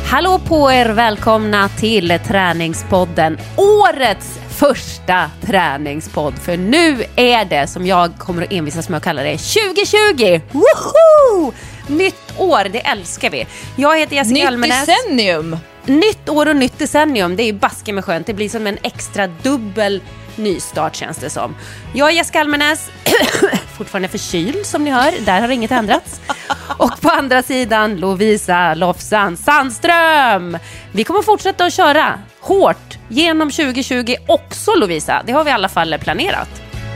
Hallå på er, välkomna till Träningspodden. Årets första träningspodd. För nu är det, som jag kommer att envisas med att kalla det, 2020! Woho! Nytt år, det älskar vi. Jag heter Jessica Almenäs. Nytt decennium! Nytt år och nytt decennium, det är ju baske med skönt. Det blir som en extra dubbel nystart känns det som. Jag är Jessica Almenäs, fortfarande förkyld som ni hör, där har inget ändrats. Och på andra sidan Lovisa Lofsan Sandström. Vi kommer fortsätta att köra hårt genom 2020 också, Lovisa. Det har vi i alla fall planerat.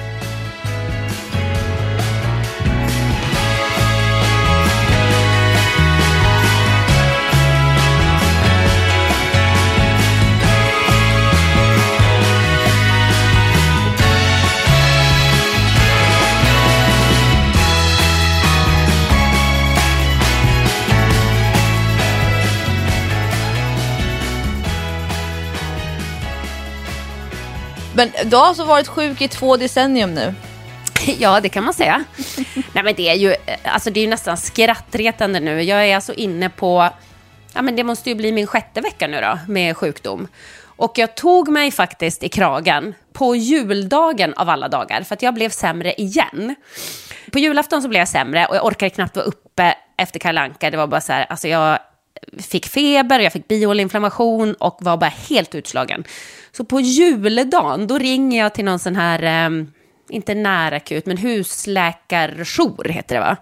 Men du har alltså varit sjuk i 2 decennium nu. Ja, det kan man säga. Nej, men det är ju nästan skrattretande nu. Jag är alltså inne på, men det måste ju bli min 6:e vecka nu då med sjukdom. Och jag tog mig faktiskt i kragen på juldagen av alla dagar för att jag blev sämre igen. På julafton så blev jag sämre och jag orkade knappt vara uppe efter Kalle Anka. Det var bara så här, jag fick feber och jag fick bihåleinflammation och var bara helt utslagen. Så på juldagen, då ringer jag till någon sån här, inte närakut, men husläkarjour heter det va?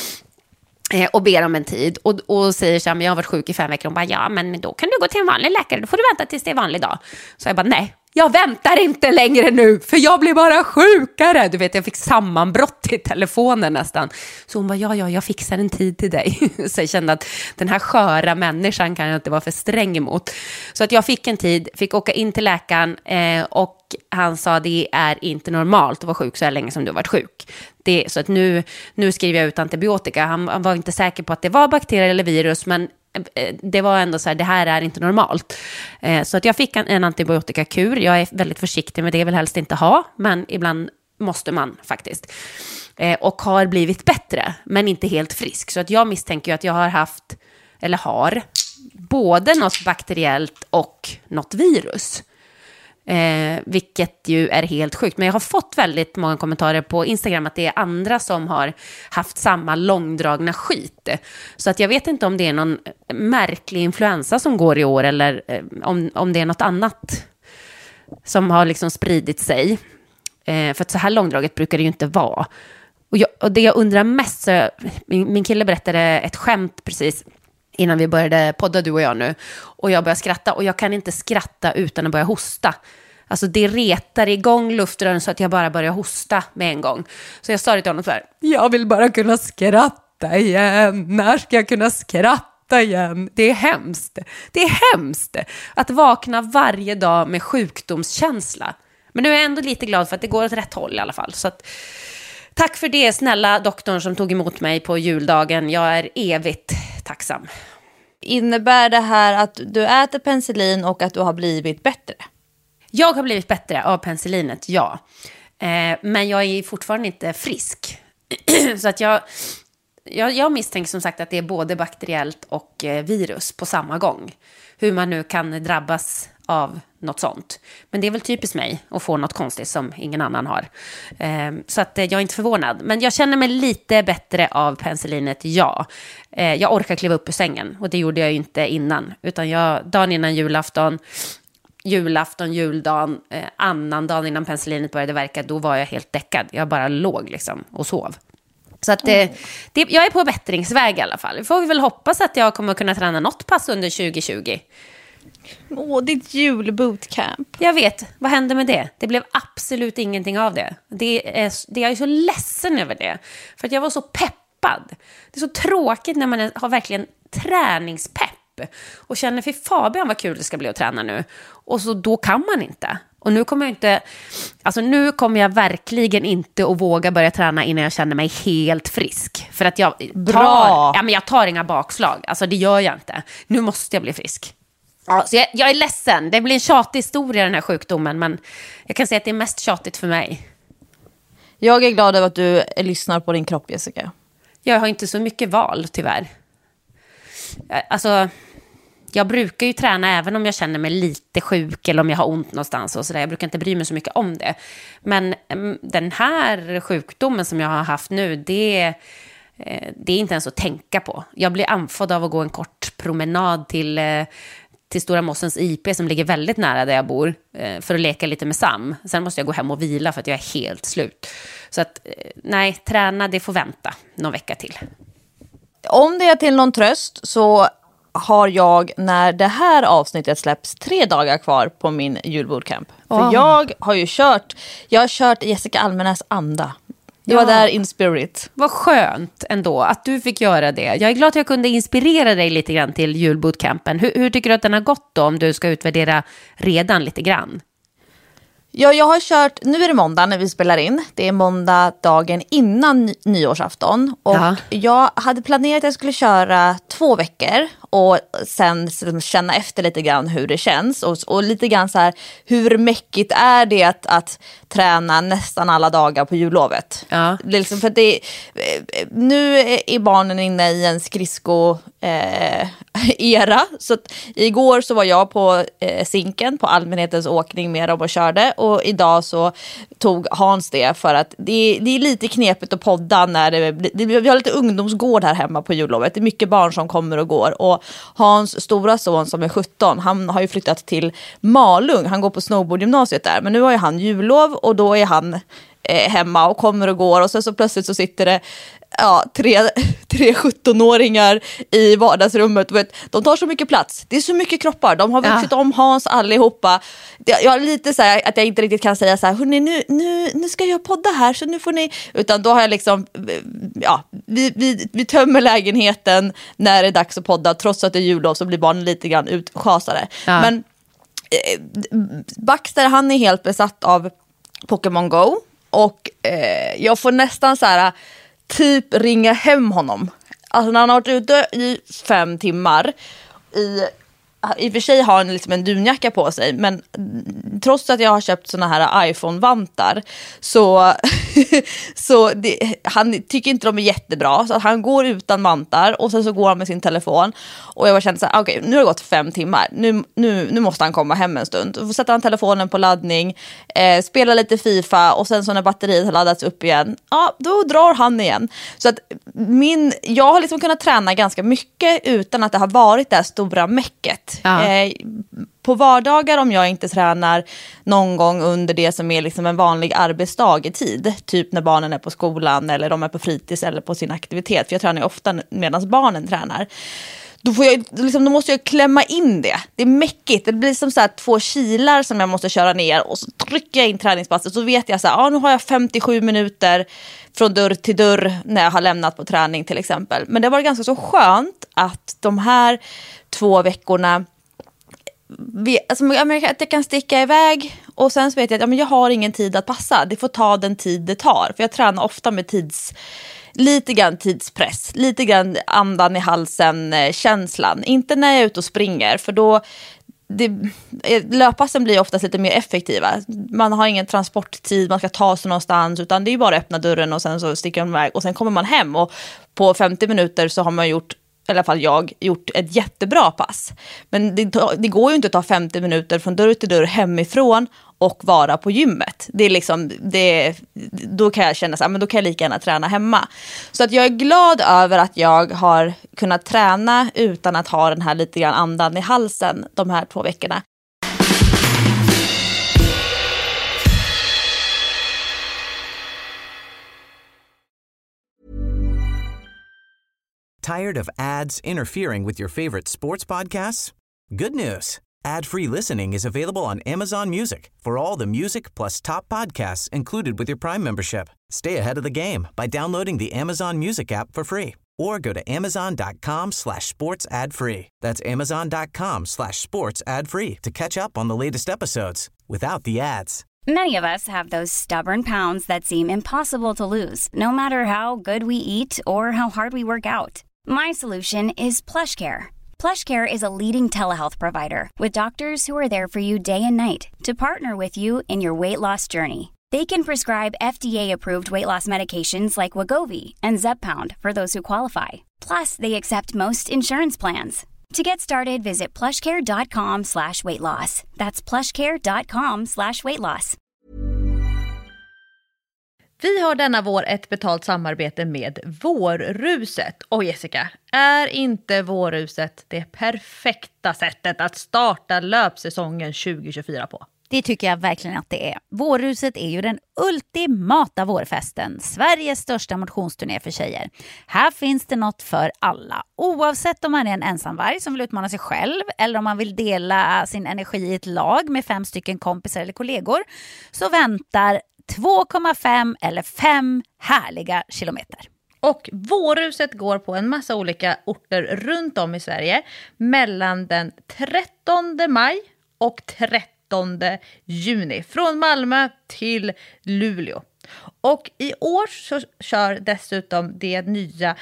Och ber om en tid och säger så här, men jag har varit sjuk i 5 veckor. Och bara, ja men då kan du gå till en vanlig läkare, då får du vänta tills det är vanlig dag. Så jag bara, nej, jag väntar inte längre nu, för jag blir bara sjukare. Du vet, jag fick sammanbrott i telefonen nästan. Så hon bara, ja, jag fixar en tid till dig. Så jag kände att den här sköra människan kan jag inte vara för sträng emot. Så att jag fick en tid, fick åka in till läkaren och han sa, det är inte normalt att vara sjuk så här länge som du har varit sjuk. Så att nu skriver jag ut antibiotika. Han var inte säker på att det var bakterier eller virus, men det var ändå så här, det här är inte normalt. Så att jag fick en antibiotikakur. Jag är väldigt försiktig med det, vill helst inte ha, men ibland måste man faktiskt. Och har blivit bättre, men inte helt frisk. Så att jag misstänker ju att jag har både något bakteriellt och något virus. Vilket ju är helt sjukt. Men jag har fått väldigt många kommentarer på Instagram att det är andra som har haft samma långdragna skit. Så att jag vet inte om det är någon märklig influensa som går i år eller om det är något annat som har liksom spridit sig. För att så här långdraget brukar det ju inte vara. Och det jag undrar mest, så min kille berättade ett skämt precis innan vi började podda, du och jag nu. Och jag började skratta. Och jag kan inte skratta utan att börja hosta. Alltså det retar igång luftrören så att jag bara börjar hosta med en gång. Så jag sa till honom så här, jag vill bara kunna skratta igen. När ska jag kunna skratta igen? Det är hemskt. Det är hemskt att vakna varje dag med sjukdomskänsla. Men nu är jag ändå lite glad för att det går åt rätt håll i alla fall. Så att, tack för det, snälla doktorn som tog emot mig på juldagen. Jag är evigt tacksam. Innebär det här att du äter penicillin och att du har blivit bättre? Jag har blivit bättre av penicillinet, ja. Men jag är fortfarande inte frisk. Så att jag misstänker som sagt att det är både bakteriellt och virus på samma gång. Hur man nu kan drabbas av något sånt. Men det är väl typiskt mig att få något konstigt som ingen annan har. Så att jag är inte förvånad. Men jag känner mig lite bättre av penicillinet, ja. Jag orkar kliva upp ur sängen. Och det gjorde jag ju inte innan. Utan dagen innan julafton, juldagen, annan dagen innan penicillinet började verka, då var jag helt däckad. Jag bara låg liksom och sov. Så att jag är på bättringsväg i alla fall. Vi får väl hoppas att jag kommer kunna träna något pass under 2020. Ditt julbootcamp. Jag vet, vad hände med det? Det blev absolut ingenting av det. Jag är så ledsen över det. För att jag var så peppad. Det är så tråkigt när man har verkligen träningspepp. Och känner, för Fabian vad kul det ska bli att träna nu. Och så då kan man inte. Och nu kommer jag verkligen inte att våga börja träna innan jag känner mig helt frisk. För att jag tar inga bakslag. Alltså det gör jag inte. Nu måste jag bli frisk. Ja, så jag är ledsen. Det blir en tjatig historia den här sjukdomen. Men jag kan säga att det är mest tjatigt för mig. Jag är glad över att du lyssnar på din kropp, Jessica. Jag har inte så mycket val, tyvärr. Alltså, jag brukar ju träna även om jag känner mig lite sjuk eller om jag har ont någonstans och sådär. Jag brukar inte bry mig så mycket om det. Men den här sjukdomen som jag har haft nu, det är inte ens att tänka på. Jag blir andfådd av att gå en kort promenad till Stora Mossens IP som ligger väldigt nära där jag bor för att leka lite med Sam. Sen måste jag gå hem och vila för att jag är helt slut. Så att nej, träna det får vänta någon vecka till. Om det är till någon tröst så har jag, när det här avsnittet släpps, 3 dagar kvar på min julbootcamp. För jag har kört Jessica Almenäs anda. Jag var där in spirit. Vad skönt ändå att du fick göra det. Jag är glad att jag kunde inspirera dig lite grann till julbootcampen. Hur tycker du att den har gått då, om du ska utvärdera redan lite grann? Ja, jag har kört, nu är det måndag när vi spelar in. Det är måndag dagen innan nyårsafton. Och jag hade planerat att jag skulle köra 2 veckor. Och sen känna efter lite grann hur det känns. Och lite grann så här, hur mäckigt är det att träna nästan alla dagar på jullovet. Ja. Liksom för det, nu är barnen inne i en skridsko-era. Så att igår så var jag på Zinken på allmänhetens åkning med dem och körde. Och idag så tog Hans det, för att det är lite knepigt att podda när vi har lite ungdomsgård här hemma på jullovet. Det är mycket barn som kommer och går. Och Hans stora son som är 17, han har ju flyttat till Malung. Han går på snowboardgymnasiet där. Men nu har ju han jullov och då är han hemma och kommer och går. Och så plötsligt så sitter det tre 17-åringar i vardagsrummet. De tar så mycket plats. Det är så mycket kroppar. De har vuxit om Hans allihopa. Jag är lite så här att jag inte riktigt kan säga så här, hörni, nu ska jag podda här så nu får ni... Utan då har jag liksom, vi tömmer lägenheten när det är dags att podda. Trots att det är jullov så blir barnen lite grann utschasade. Ja. Men Baxter, han är helt besatt av Pokémon Go. Och jag får nästan så här typ ringa hem honom. Alltså när han har varit ute i 5 timmar. I och för sig har han liksom en dunjacka på sig. Men trots att jag har köpt såna här iPhone-vantar så han tycker inte de är jättebra. Så att han går utan vantar och sen så går han med sin telefon. Och jag bara kände så här, okej, nu har det gått 5 timmar. Nu måste han komma hem en stund. Så sätter han telefonen på laddning, spelar lite FIFA och sen så när batteriet har laddats upp igen, då drar han igen. Så att jag har liksom kunnat träna ganska mycket utan att det har varit det här stora mäcket. Ja. På vardagar, om jag inte tränar någon gång under det som är liksom en vanlig arbetsdag i tid, typ när barnen är på skolan eller de är på fritids eller på sin aktivitet, för jag tränar ju ofta medan barnen tränar, då måste jag klämma in det. Det är mäckigt. Det blir som så här 2 kilar som jag måste köra ner och så trycker jag in träningspasset, så vet jag så här, nu har jag 57 minuter från dörr till dörr när jag har lämnat på träning till exempel. Men det var ganska så skönt att de här 2 veckorna att jag kan sticka iväg och sen så vet jag att jag har ingen tid att passa. Det får ta den tid det tar. För jag tränar ofta med lite grann tidspress, lite grann andan i halsen, känslan. Inte när jag är ute och springer, för då löppassen blir oftast lite mer effektiva. Man har ingen transporttid, man ska ta sig någonstans, utan det är bara att öppna dörren och sen så sticker man iväg och sen kommer man hem och på 50 minuter så har man gjort, i alla fall jag, gjort ett jättebra pass. Men det går ju inte att ta 50 minuter från dörr till dörr hemifrån och vara på gymmet. Det är liksom, då kan jag känna så här, men då kan jag lika gärna träna hemma. Så att jag är glad över att jag har kunnat träna utan att ha den här lite grann andan i halsen de här 2 veckorna. Tired of ads interfering with your favorite sports podcasts? Good news. Ad-free listening is available on Amazon Music for all the music plus top podcasts included with your Prime membership. Stay ahead of the game by downloading the Amazon Music app for free or go to amazon.com/sports ad free. That's amazon.com/sports ad free to catch up on the latest episodes without the ads. Many of us have those stubborn pounds that seem impossible to lose, no matter how good we eat or how hard we work out. My solution is PlushCare. PlushCare is a leading telehealth provider with doctors who are there for you day and night to partner with you in your weight loss journey. They can prescribe FDA-approved weight loss medications like Wegovy and Zepbound for those who qualify. Plus, they accept most insurance plans. To get started, visit plushcare.com/weightloss. That's plushcare.com/weightloss. Vi har denna vår ett betalt samarbete med Vårruset. Och Jessica, är inte Vårruset det perfekta sättet att starta löpsäsongen 2024 på? Det tycker jag verkligen att det är. Vårruset är ju den ultimata vårfesten. Sveriges största motionsturné för tjejer. Här finns det något för alla. Oavsett om man är en ensamvarg som vill utmana sig själv eller om man vill dela sin energi i ett lag med 5 stycken kompisar eller kollegor, så väntar 2,5 eller 5 härliga kilometer. Och Vårruset går på en massa olika orter runt om i Sverige mellan den 13 maj och 13 juni. Från Malmö till Luleå. Och i år så kör dessutom det nya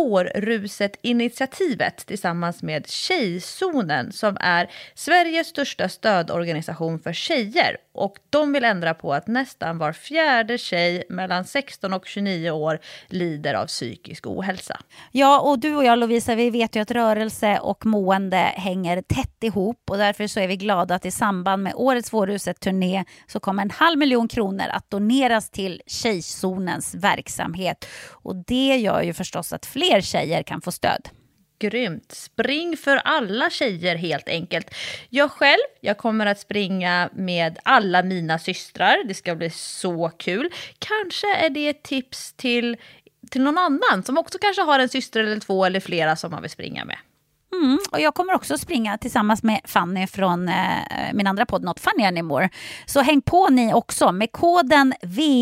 Vårruset-initiativet tillsammans med Tjejzonen som är Sveriges största stödorganisation för tjejer. Och de vill ändra på att nästan var 4:e tjej mellan 16 och 29 år lider av psykisk ohälsa. Ja, och du och jag Lovisa, vi vet ju att rörelse och mående hänger tätt ihop och därför så är vi glada att i samband med årets Vårruset-turné så kommer 500 000 kronor att doneras till Tjejzonens verksamhet. Och det gör ju förstås att fler tjejer kan få stöd. Grymt. Spring för alla tjejer helt enkelt. Jag kommer att springa med alla mina systrar. Det ska bli så kul. Kanske är det ett tips till någon annan som också kanske har en syster eller 2 eller flera som man vill springa med. Och jag kommer också springa tillsammans med Fanny från min andra podd Not Funny Anymore. Så häng på ni också. Med koden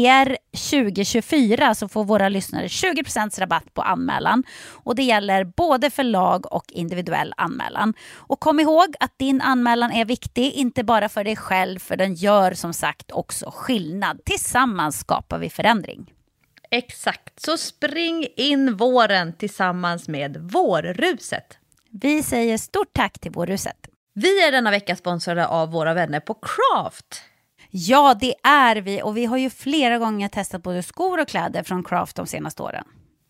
VR2024 så får våra lyssnare 20% rabatt på anmälan. Och det gäller både för lag och individuell anmälan. Och kom ihåg att din anmälan är viktig, inte bara för dig själv, för den gör som sagt också skillnad. Tillsammans skapar vi förändring. Exakt, så spring in våren tillsammans med Vårruset. Vi säger stort tack till Vårruset. Vi är denna vecka sponsrade av våra vänner på Craft. Ja, det är vi. Och vi har ju flera gånger testat både skor och kläder från Craft de senaste åren.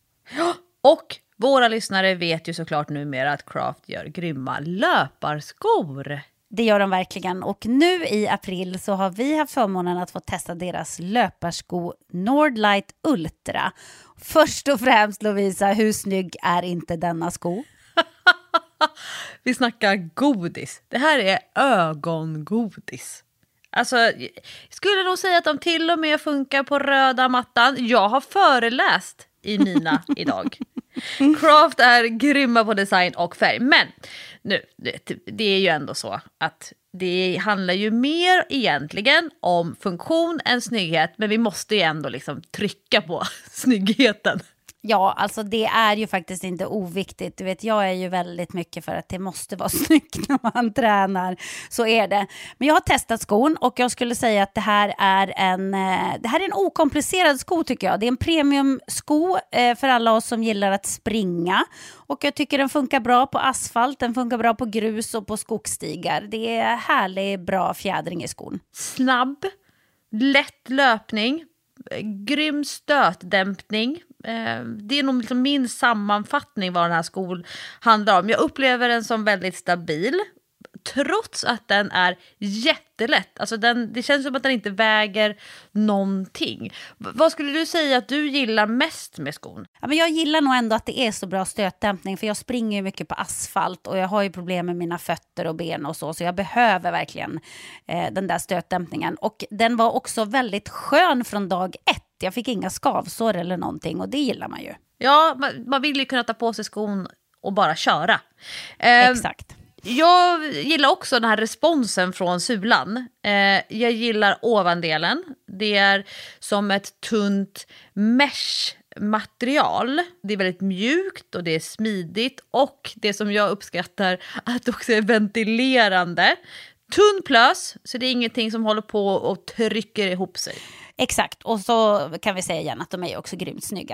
Och våra lyssnare vet ju såklart numera att Craft gör grymma löparskor. Det gör de verkligen. Och nu i april så har vi haft förmånen att få testa deras löparsko Nordlight Ultra. Först och främst Lovisa, hur snygg är inte denna sko? Vi snackar godis. Det här är ögongodis. Alltså, jag skulle nog säga att de till och med funkar på röda mattan. Jag har föreläst i mina idag. Craft är grymma på design och färg. Men nu, det är ju ändå så att det handlar ju mer egentligen om funktion än snygghet. Men vi måste ju ändå liksom trycka på snyggheten. Ja, alltså det är ju faktiskt inte oviktigt. Du vet, jag är ju väldigt mycket för att det måste vara snyggt när man tränar. Så är det. Men jag har testat skon och jag skulle säga att det här är en okomplicerad sko tycker jag. Det är en premiumsko för alla oss som gillar att springa. Och jag tycker den funkar bra på asfalt, den funkar bra på grus och på skogsstigar. Det är härlig, bra fjädring i skon. Snabb, lätt löpning, grym stötdämpning. Det är nog liksom min sammanfattning vad den här skon handlar om. Jag upplever den som väldigt stabil trots att den är jättelätt. Alltså det känns som att den inte väger någonting. Vad skulle du säga att du gillar mest med skon? Ja, men jag gillar nog ändå att det är så bra stötdämpning för jag springer ju mycket på asfalt och jag har ju problem med mina fötter och ben och så jag behöver verkligen den där stötdämpningen. Och den var också väldigt skön från dag 1. Jag fick inga skavsår eller någonting och det gillar man ju. Ja, man vill ju kunna ta på sig skon och bara köra. Exakt. Jag gillar också den här responsen från sulan. Jag gillar ovandelen. Det är som ett tunt mesh-material. Det är väldigt mjukt och det är smidigt. Och det som jag uppskattar att det också är ventilerande. Tunn plös, så det är ingenting som håller på och trycker ihop sig. Exakt, och så kan vi säga igen att de är också grymt snygga.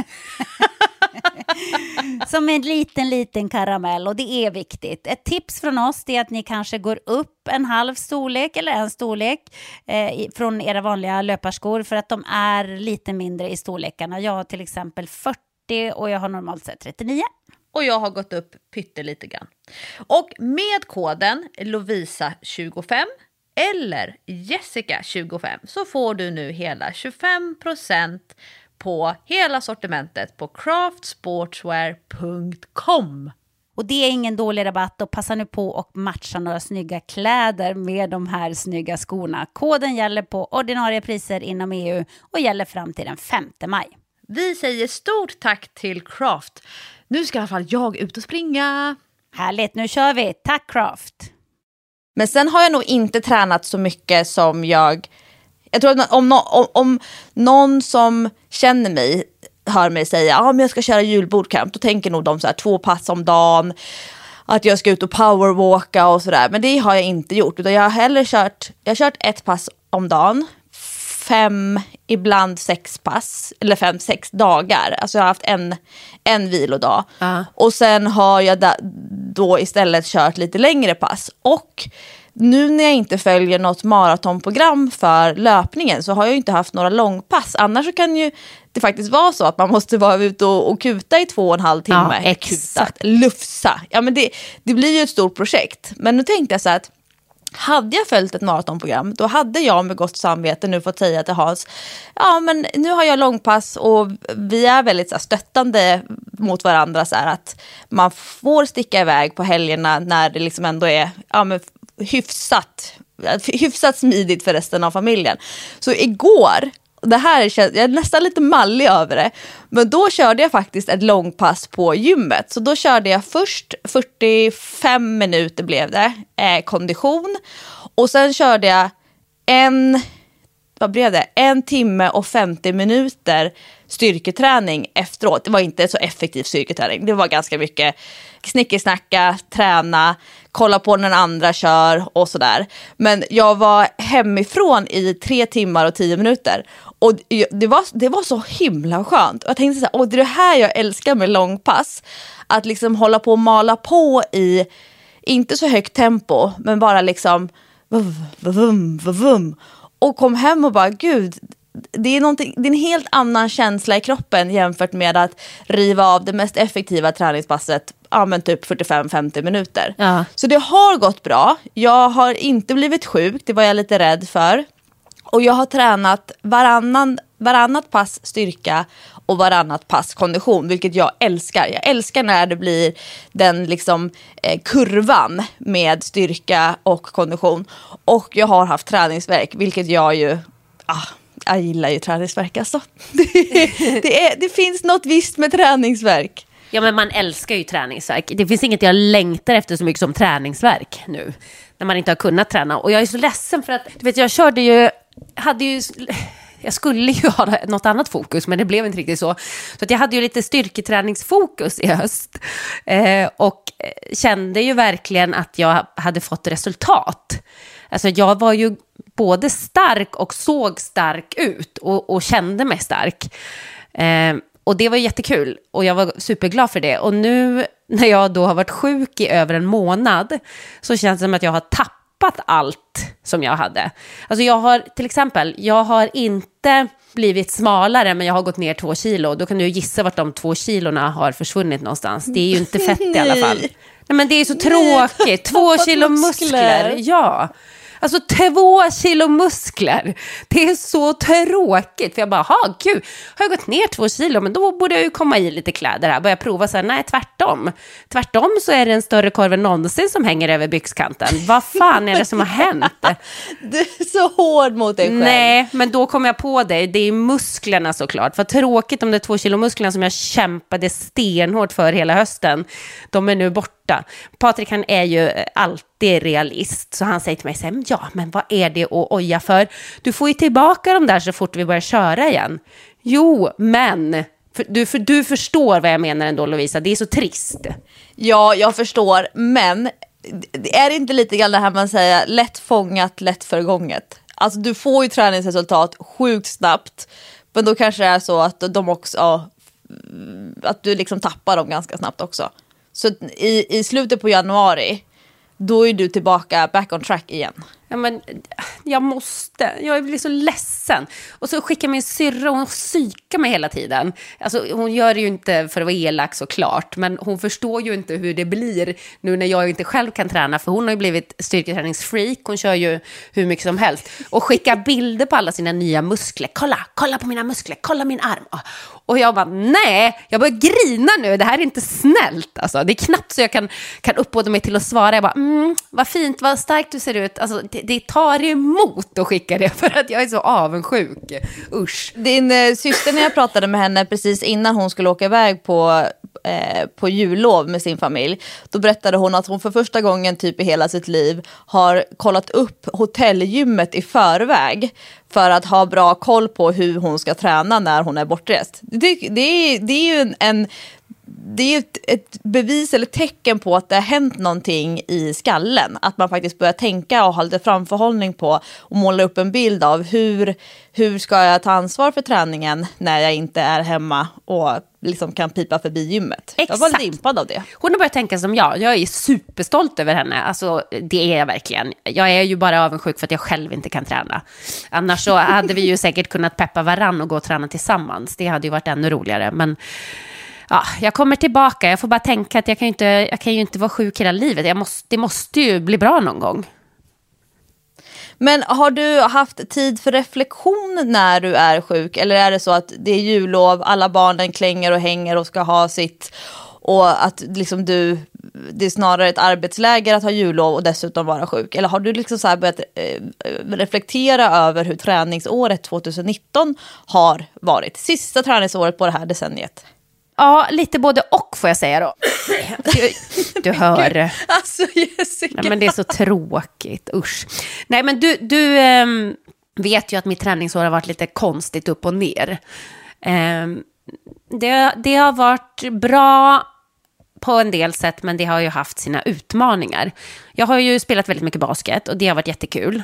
Som en liten karamell och det är viktigt. Ett tips från oss är att ni kanske går upp en halv storlek eller en storlek från era vanliga löparskor för att de är lite mindre i storlekarna. Jag har till exempel 40 och jag har normalt sett 39. och jag har gått upp pyttelite grann. Och med koden Lovisa25 eller Jessica25 så får du nu hela 25% på hela sortimentet på craftsportswear.com. Och det är ingen dålig rabatt, och passa nu på och matcha några snygga kläder med de här snygga skorna. Koden gäller på ordinarie priser inom EU och gäller fram till den 5 maj. Vi säger stort tack till Craft. Nu ska i alla fall jag ut och springa. Härligt, nu kör vi. Tack Craft! Men sen har jag nog inte tränat så mycket som jag tror att om någon som känner mig hör mig säga men jag ska köra julbootcamp, då tänker nog de så här 2 pass om dagen, att jag ska ut och powerwalka och sådär. Men det har jag inte gjort, utan jag har hellre kört 1 pass om dagen, 5, ibland 6 pass, eller 5-6 dagar. Alltså jag har haft en vilodag. Och sen har jag då istället kört lite längre pass. Och nu när jag inte följer något maratonprogram för löpningen så har jag ju inte haft några långpass. Annars så kan ju det faktiskt vara så att man måste vara ute och kuta i 2,5 timmar. Ja, exakt. Lufsa. Ja, men det blir ju ett stort projekt. Men nu tänkte jag så att hade jag följt ett maratonprogram, då hade jag med gott samvete nu fått säga till Hans, men nu har jag långpass och vi är väldigt så här, stöttande mot varandra, så här, att man får sticka iväg på helgerna när det liksom ändå är hyfsat smidigt för resten av familjen. Så igår, det här jag är nästan lite mallig över det, men då körde jag faktiskt ett långpass på gymmet. Så då körde jag först 45 minuter blev det, kondition, och sen körde jag 1 timme och 50 minuter styrketräning efteråt. Det var inte så effektiv styrketräning. Det var ganska mycket snickesnacka, träna, kolla på när den andra kör och sådär. Men jag var hemifrån i 3 timmar och 10 minuter. Och det var så himla skönt. Jag tänkte så här, det är det här jag älskar med långpass. Att liksom hålla på och mala på i, inte så högt tempo, men bara liksom vum. Och kom hem och bara, gud, det är en helt annan känsla i kroppen jämfört med att riva av det mest effektiva träningspasset, men typ 45-50 minuter. Ja. Så det har gått bra. Jag har inte blivit sjuk, det var jag lite rädd för. Och jag har tränat varannat pass styrka och varannat pass kondition, vilket jag älskar. Jag älskar när det blir den liksom kurvan med styrka och kondition. Och jag har haft träningsvärk, vilket jag ju... jag gillar ju träningsvärk alltså. Det finns något visst med träningsvärk. Ja, men man älskar ju träningsvärk. Det finns inget jag längtar efter så mycket som träningsvärk nu. När man inte har kunnat träna. Och jag är så ledsen för att, du vet, jag skulle ju ha något annat fokus, men det blev inte riktigt så. Så att jag hade ju lite styrketräningsfokus i höst. Och kände ju verkligen att jag hade fått resultat. Alltså jag var ju både stark och såg stark ut och kände mig stark. Och det var jättekul och jag var superglad för det. Och nu när jag då har varit sjuk i över en månad så känns det som att jag har tappat allt som jag hade. Alltså jag har inte blivit smalare, men jag har gått ner 2 kilo. Då kan du gissa vart de 2 kilorna har försvunnit någonstans. Det är ju inte fett i alla fall. Nej, men det är så tråkigt. 2 kilo muskler. Ja. Alltså 2 kilo muskler. Det är så tråkigt. För jag bara, gud, har jag gått ner 2 kilo? Men då borde jag ju komma i lite kläder här. Börja prova så här, nej, tvärtom. Tvärtom så är det en större korv än någonsin som hänger över byxkanten. Vad fan är det som har hänt? Du är så hård mot dig själv. Nej, men då kom jag på det. Det är musklerna såklart. För tråkigt om det 2 kilo musklerna som jag kämpade stenhårt för hela hösten. De är nu borta. Patrik, han är ju alltid realist. Så han säger till mig så här, ja, men vad är det att oja för? Du får ju tillbaka dem där så fort vi börjar köra igen. Jo, men du förstår vad jag menar ändå, Lovisa. Det är så trist. Ja, jag förstår. Men är det inte lite grann det här man säger, lätt fångat, lätt förgånget? Alltså du får ju träningsresultat sjukt snabbt. Men då kanske det är så att de också, att du liksom tappar dem ganska snabbt också. Så i slutet på januari, då är du tillbaka back on track igen. Ja, men jag måste. Jag blir så ledsen. Och så skickar min syrra och hon psykar mig hela tiden. Alltså, hon gör det ju inte för att vara elak såklart. Men hon förstår ju inte hur det blir nu när jag inte själv kan träna. För hon har ju blivit styrketräningsfreak. Hon kör ju hur mycket som helst. Och skickar bilder på alla sina nya muskler. Kolla på mina muskler. Kolla min arm. Och jag bara, nej, jag börjar grina nu. Det här är inte snällt. Alltså, det är knappt så jag kan uppbåda mig till att svara. Jag bara, vad fint, vad starkt du ser ut. Alltså, det tar emot att skicka det för att jag är så avundsjuk. Usch. Din syster, när jag pratade med henne precis innan hon skulle åka iväg på jullov med sin familj, då berättade hon att hon för första gången typ i hela sitt liv har kollat upp hotellgymmet i förväg för att ha bra koll på hur hon ska träna när hon är bortrest. Det är ju det är ett bevis eller tecken på att det har hänt någonting i skallen. Att man faktiskt börjar tänka och ha lite framförhållning på och måla upp en bild av hur ska jag ta ansvar för träningen när jag inte är hemma och liksom kan pipa förbi gymmet. Exakt. Jag var lite impad av det. Hon har börjat tänka som jag. Jag är superstolt över henne. Alltså, det är jag verkligen. Jag är ju bara avundsjuk för att jag själv inte kan träna. Annars så hade vi ju säkert kunnat peppa varann och gå och träna tillsammans. Det hade ju varit ännu roligare. Men ja, jag kommer tillbaka. Jag får bara tänka att jag kan ju inte vara sjuk hela livet. Det måste ju bli bra någon gång. Men har du haft tid för reflektion när du är sjuk? Eller är det så att det är jullov, alla barnen klänger och hänger och ska ha sitt, och att liksom det är snarare ett arbetsläger att ha jullov och dessutom vara sjuk? Eller har du liksom så här börjat reflektera över hur träningsåret 2019 har varit? Sista träningsåret på det här decenniet. Ja, lite både och får jag säga då. Du hör. Alltså Jessica. Nej, men det är så tråkigt, usch. Nej, men du vet ju att mitt träningsår har varit lite konstigt upp och ner. Det har varit bra på en del sätt, men det har ju haft sina utmaningar. Jag har ju spelat väldigt mycket basket och det har varit jättekul.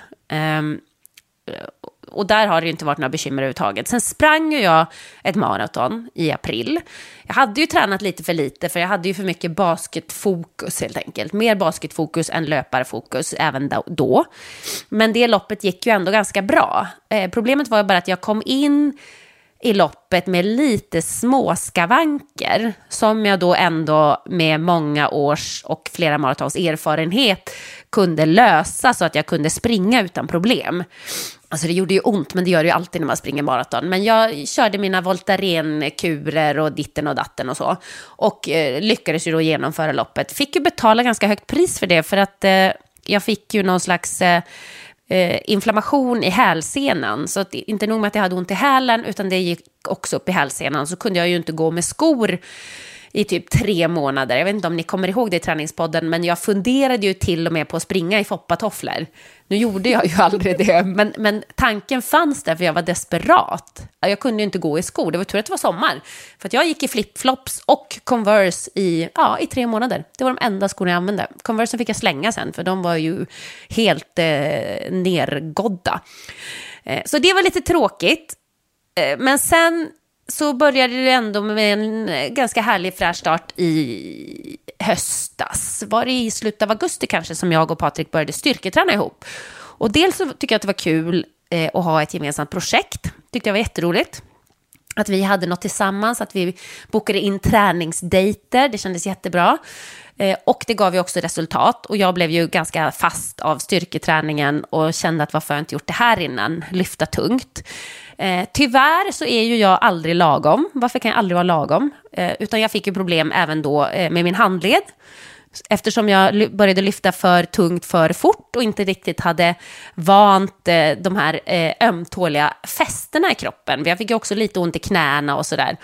Och där har det ju inte varit några bekymmer överhuvudtaget. Sen sprang ju jag ett maraton i april. Jag hade ju tränat lite för lite, för jag hade ju för mycket basketfokus helt enkelt. Mer basketfokus än löparfokus även då. Men det loppet gick ju ändå ganska bra. Problemet var ju bara att jag kom in i loppet med lite småskavanker som jag då ändå med många års och flera maratons erfarenhet kunde lösa så att jag kunde springa utan problem. Alltså det gjorde ju ont, men det gör det ju alltid när man springer maraton. Men jag körde mina Voltaren-kurer och ditten och datten och så. Och lyckades ju då genomföra loppet. Fick ju betala ganska högt pris för det, för att jag fick ju någon slags inflammation i hälsenan. Så att inte nog med att jag hade ont i hälen, utan det gick också upp i hälsenan. Så kunde jag ju inte gå med skor i typ 3 månader. Jag vet inte om ni kommer ihåg det i träningspodden, men jag funderade ju till och med på att springa i foppatofflor. Nu gjorde jag ju aldrig det, men tanken fanns där, för jag var desperat. Jag kunde ju inte gå i skor. Det var tur att det var sommar. För att jag gick i flipflops och Converse i 3 månader. Det var de enda skorna jag använde. Converse fick jag slänga sen, för de var ju helt nergodda. Så det var lite tråkigt. Men sen så började det ändå med en ganska härlig fräsch start i höstas. Var det i slutet av augusti kanske som jag och Patrik började styrketräna ihop. Och dels så tycker jag att det var kul att ha ett gemensamt projekt. Tyckte jag var jätteroligt. Att vi hade något tillsammans, att vi bokade in träningsdejter. Det kändes jättebra. Och det gav ju också resultat. Och jag blev ju ganska fast av styrketräningen och kände att varför jag inte gjort det här innan. Lyfta tungt. Tyvärr så är ju jag aldrig lagom. Varför kan jag aldrig vara lagom? Utan jag fick ju problem även då med min handled. Eftersom jag började lyfta för tungt för fort och inte riktigt hade vant de här ömtåliga fästena i kroppen. Jag fick ju också lite ont i knäna och sådär.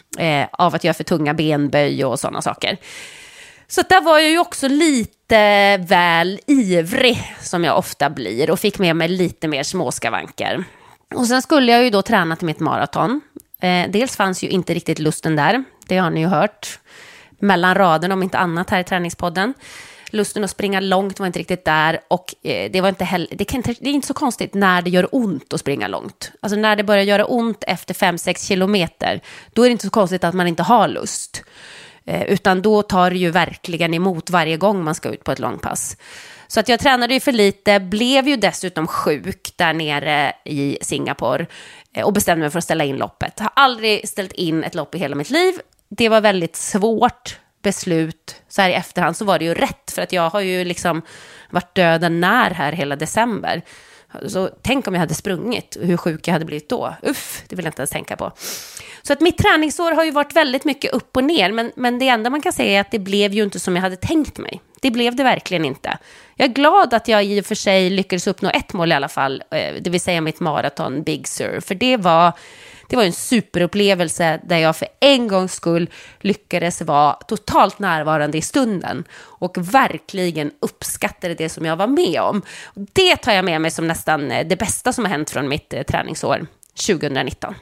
Av att göra för tunga benböj och sådana saker. Så där var jag ju också lite väl ivrig som jag ofta blir. Och fick med mig lite mer småskavanker. Och sen skulle jag ju då träna till mitt maraton. Dels fanns ju inte riktigt lusten där. Det har ni ju hört. Mellan raden om inte annat här i träningspodden. Lusten att springa långt var inte riktigt där. Och det var inte heller, det är inte så konstigt när det gör ont att springa långt. Alltså när det börjar göra ont efter 5-6 kilometer. Då är det inte så konstigt att man inte har lust. Utan då tar det ju verkligen emot varje gång man ska ut på ett långpass. Så att jag tränade ju för lite, blev ju dessutom sjuk där nere i Singapore och bestämde mig för att ställa in loppet. Jag har aldrig ställt in ett lopp i hela mitt liv. Det var väldigt svårt beslut. Så här i efterhand så var det ju rätt, för att jag har ju liksom varit döden när här hela december. Så tänk om jag hade sprungit, hur sjuk jag hade blivit då. Det vill jag inte ens tänka på. Så att mitt träningsår har ju varit väldigt mycket upp och ner. Men det enda man kan säga är att det blev ju inte som jag hade tänkt mig. Det blev det verkligen inte. Jag är glad att jag i och för sig lyckades uppnå ett mål i alla fall. Det vill säga mitt maraton Big Sur. För det var en superupplevelse där jag för en gångs skull lyckades vara totalt närvarande i stunden och verkligen uppskattade det som jag var med om. Det tar jag med mig som nästan det bästa som har hänt från mitt träningsår 2019.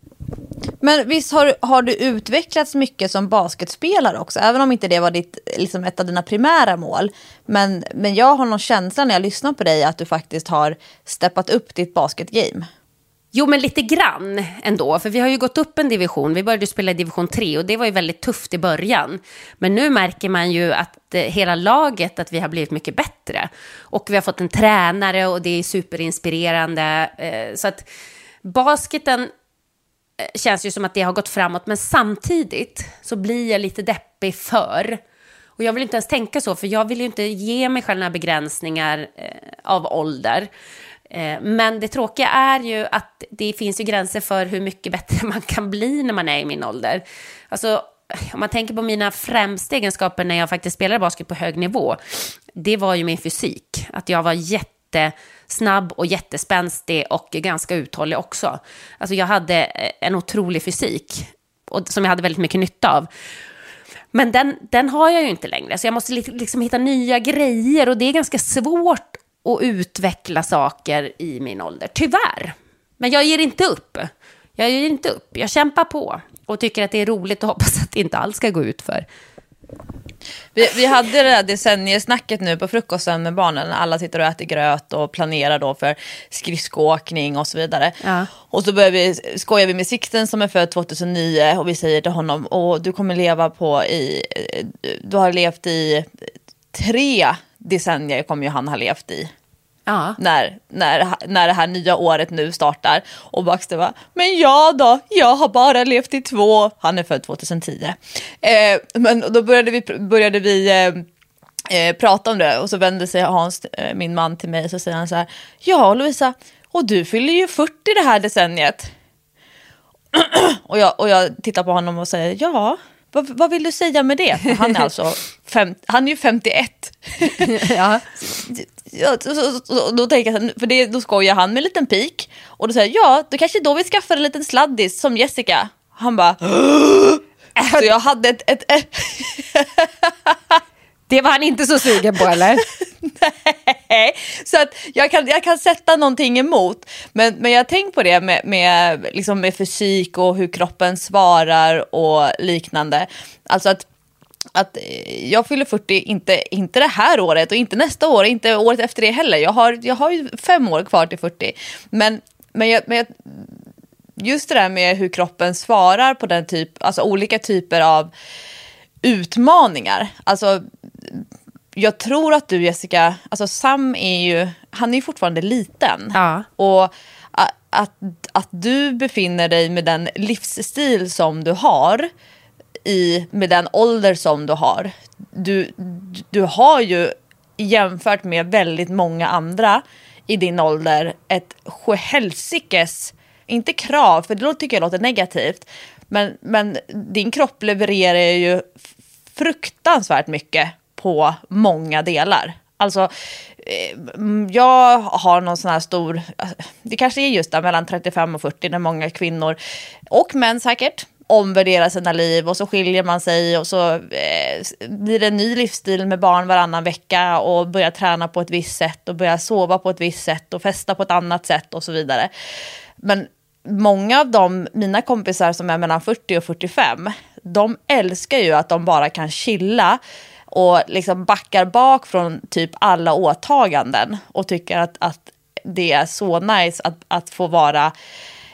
Men visst har du utvecklats mycket som basketspelare också, även om inte det var liksom ett av dina primära mål. Men jag har någon känsla när jag lyssnar på dig att du faktiskt har steppat upp ditt basketgame. Jo, men lite grann ändå, för vi har ju gått upp en division. Vi började spela i division 3 och det var ju väldigt tufft i början. Men nu märker man ju att hela laget, att vi har blivit mycket bättre. Och vi har fått en tränare och det är superinspirerande. Så att basketen känns ju som att det har gått framåt, men samtidigt så blir jag lite deppig och jag vill inte ens tänka så, för jag vill ju inte ge mig själv några begränsningar av ålder. Men det tråkiga är ju att det finns ju gränser för hur mycket bättre man kan bli när man är i min ålder. Alltså, om man tänker på mina främsta egenskaper när jag faktiskt spelade basket på hög nivå, det var ju min fysik. Att jag var jättesnabb och jättespänstig och ganska uthållig också. Alltså jag hade en otrolig fysik och som jag hade väldigt mycket nytta av. Men den har jag ju inte längre, så jag måste liksom hitta nya grejer och det är ganska svårt att utveckla saker i min ålder, tyvärr. Men jag ger inte upp. Jag kämpar på och tycker att det är roligt och hoppas att det inte alls ska gå ut för. Vi hade det där decenniesnacket nu på frukosten med barnen. Alla sitter och äter gröt och planerar då för skridskoåkning och så vidare. Ja. Och så skojar vi med Sixten som är född 2009 och vi säger till honom, du kommer leva du har levt i 3 decennier kommer ju han ha levt i. Ja. När det här nya året nu startar. Och Baxter var, men jag har bara levt i 2. Han är född 2010. Men då började vi prata om det. Och så vände sig Hans, min man, till mig. Så säger han så här, ja Lovisa, och du fyller ju 40 det här decenniet. och jag tittar på honom och säger, ja, vad vill du säga med det? För han är alltså han är ju 51. Ja. Då tänker jag, för då skojar han med en liten pik. Och då säger jag, då kanske då vi skaffar en liten sladdis som Jessica. Han bara så jag hade ett Det var han inte så sugen på, eller? Nej, så att jag kan sätta någonting emot. Men jag tänker på det med fysik och hur kroppen svarar och liknande. Alltså att jag fyller 40 inte det här året och inte nästa år, inte året efter det heller. Jag har ju 5 år kvar till 40. Men just det där med hur kroppen svarar på den olika typer av utmaningar. Alltså jag tror att du, Jessica, alltså Sam han är ju fortfarande liten. Ja. Och att du befinner dig med den livsstil som du har med den ålder som du har. Du har ju jämfört med väldigt många andra i din ålder ett sjuhelsikes, inte krav, för det tycker jag låter negativt, men din kropp levererar ju fruktansvärt mycket på många delar. Alltså jag har någon sån här stor, det kanske är just där mellan 35 och 40 när många kvinnor och män säkert omvärderar sina liv och så skiljer man sig och så blir det en ny livsstil med barn varannan vecka och börjar träna på ett visst sätt och börjar sova på ett visst sätt och festa på ett annat sätt och så vidare. Men många av mina kompisar som är mellan 40 och 45, de älskar ju att de bara kan chilla och liksom backar bak från typ alla åtaganden och tycker att det är så nice att få vara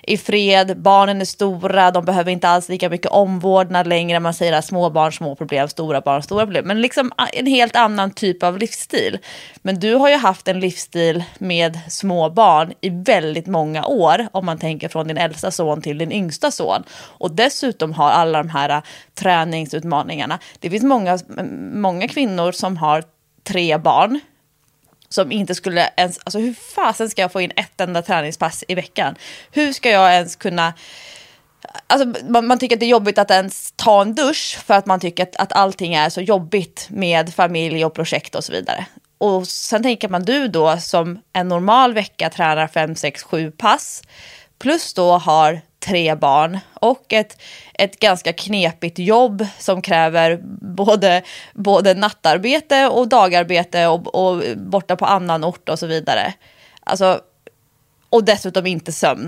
i fred, barnen är stora, de behöver inte alls lika mycket omvårdnad längre. Man säger att små barn, små problem, stora barn, stora problem. Men liksom en helt annan typ av livsstil. Men du har ju haft en livsstil med små barn i väldigt många år, om man tänker från din äldsta son till din yngsta son. Och dessutom har alla de här träningsutmaningarna. Det finns många kvinnor som har 3 barn som inte skulle ens, alltså hur fasen ska jag få in ett enda träningspass i veckan? Hur ska jag ens kunna, alltså man tycker att det är jobbigt att ens ta en dusch för att man tycker att allting är så jobbigt med familj och projekt och så vidare. Och sen tänker man, du då som en normal vecka tränar 5, 6, 7 pass plus då har 3 barn och ett ganska knepigt jobb som kräver både nattarbete och dagarbete och borta på annan ort och så vidare. Alltså, och dessutom inte sömn.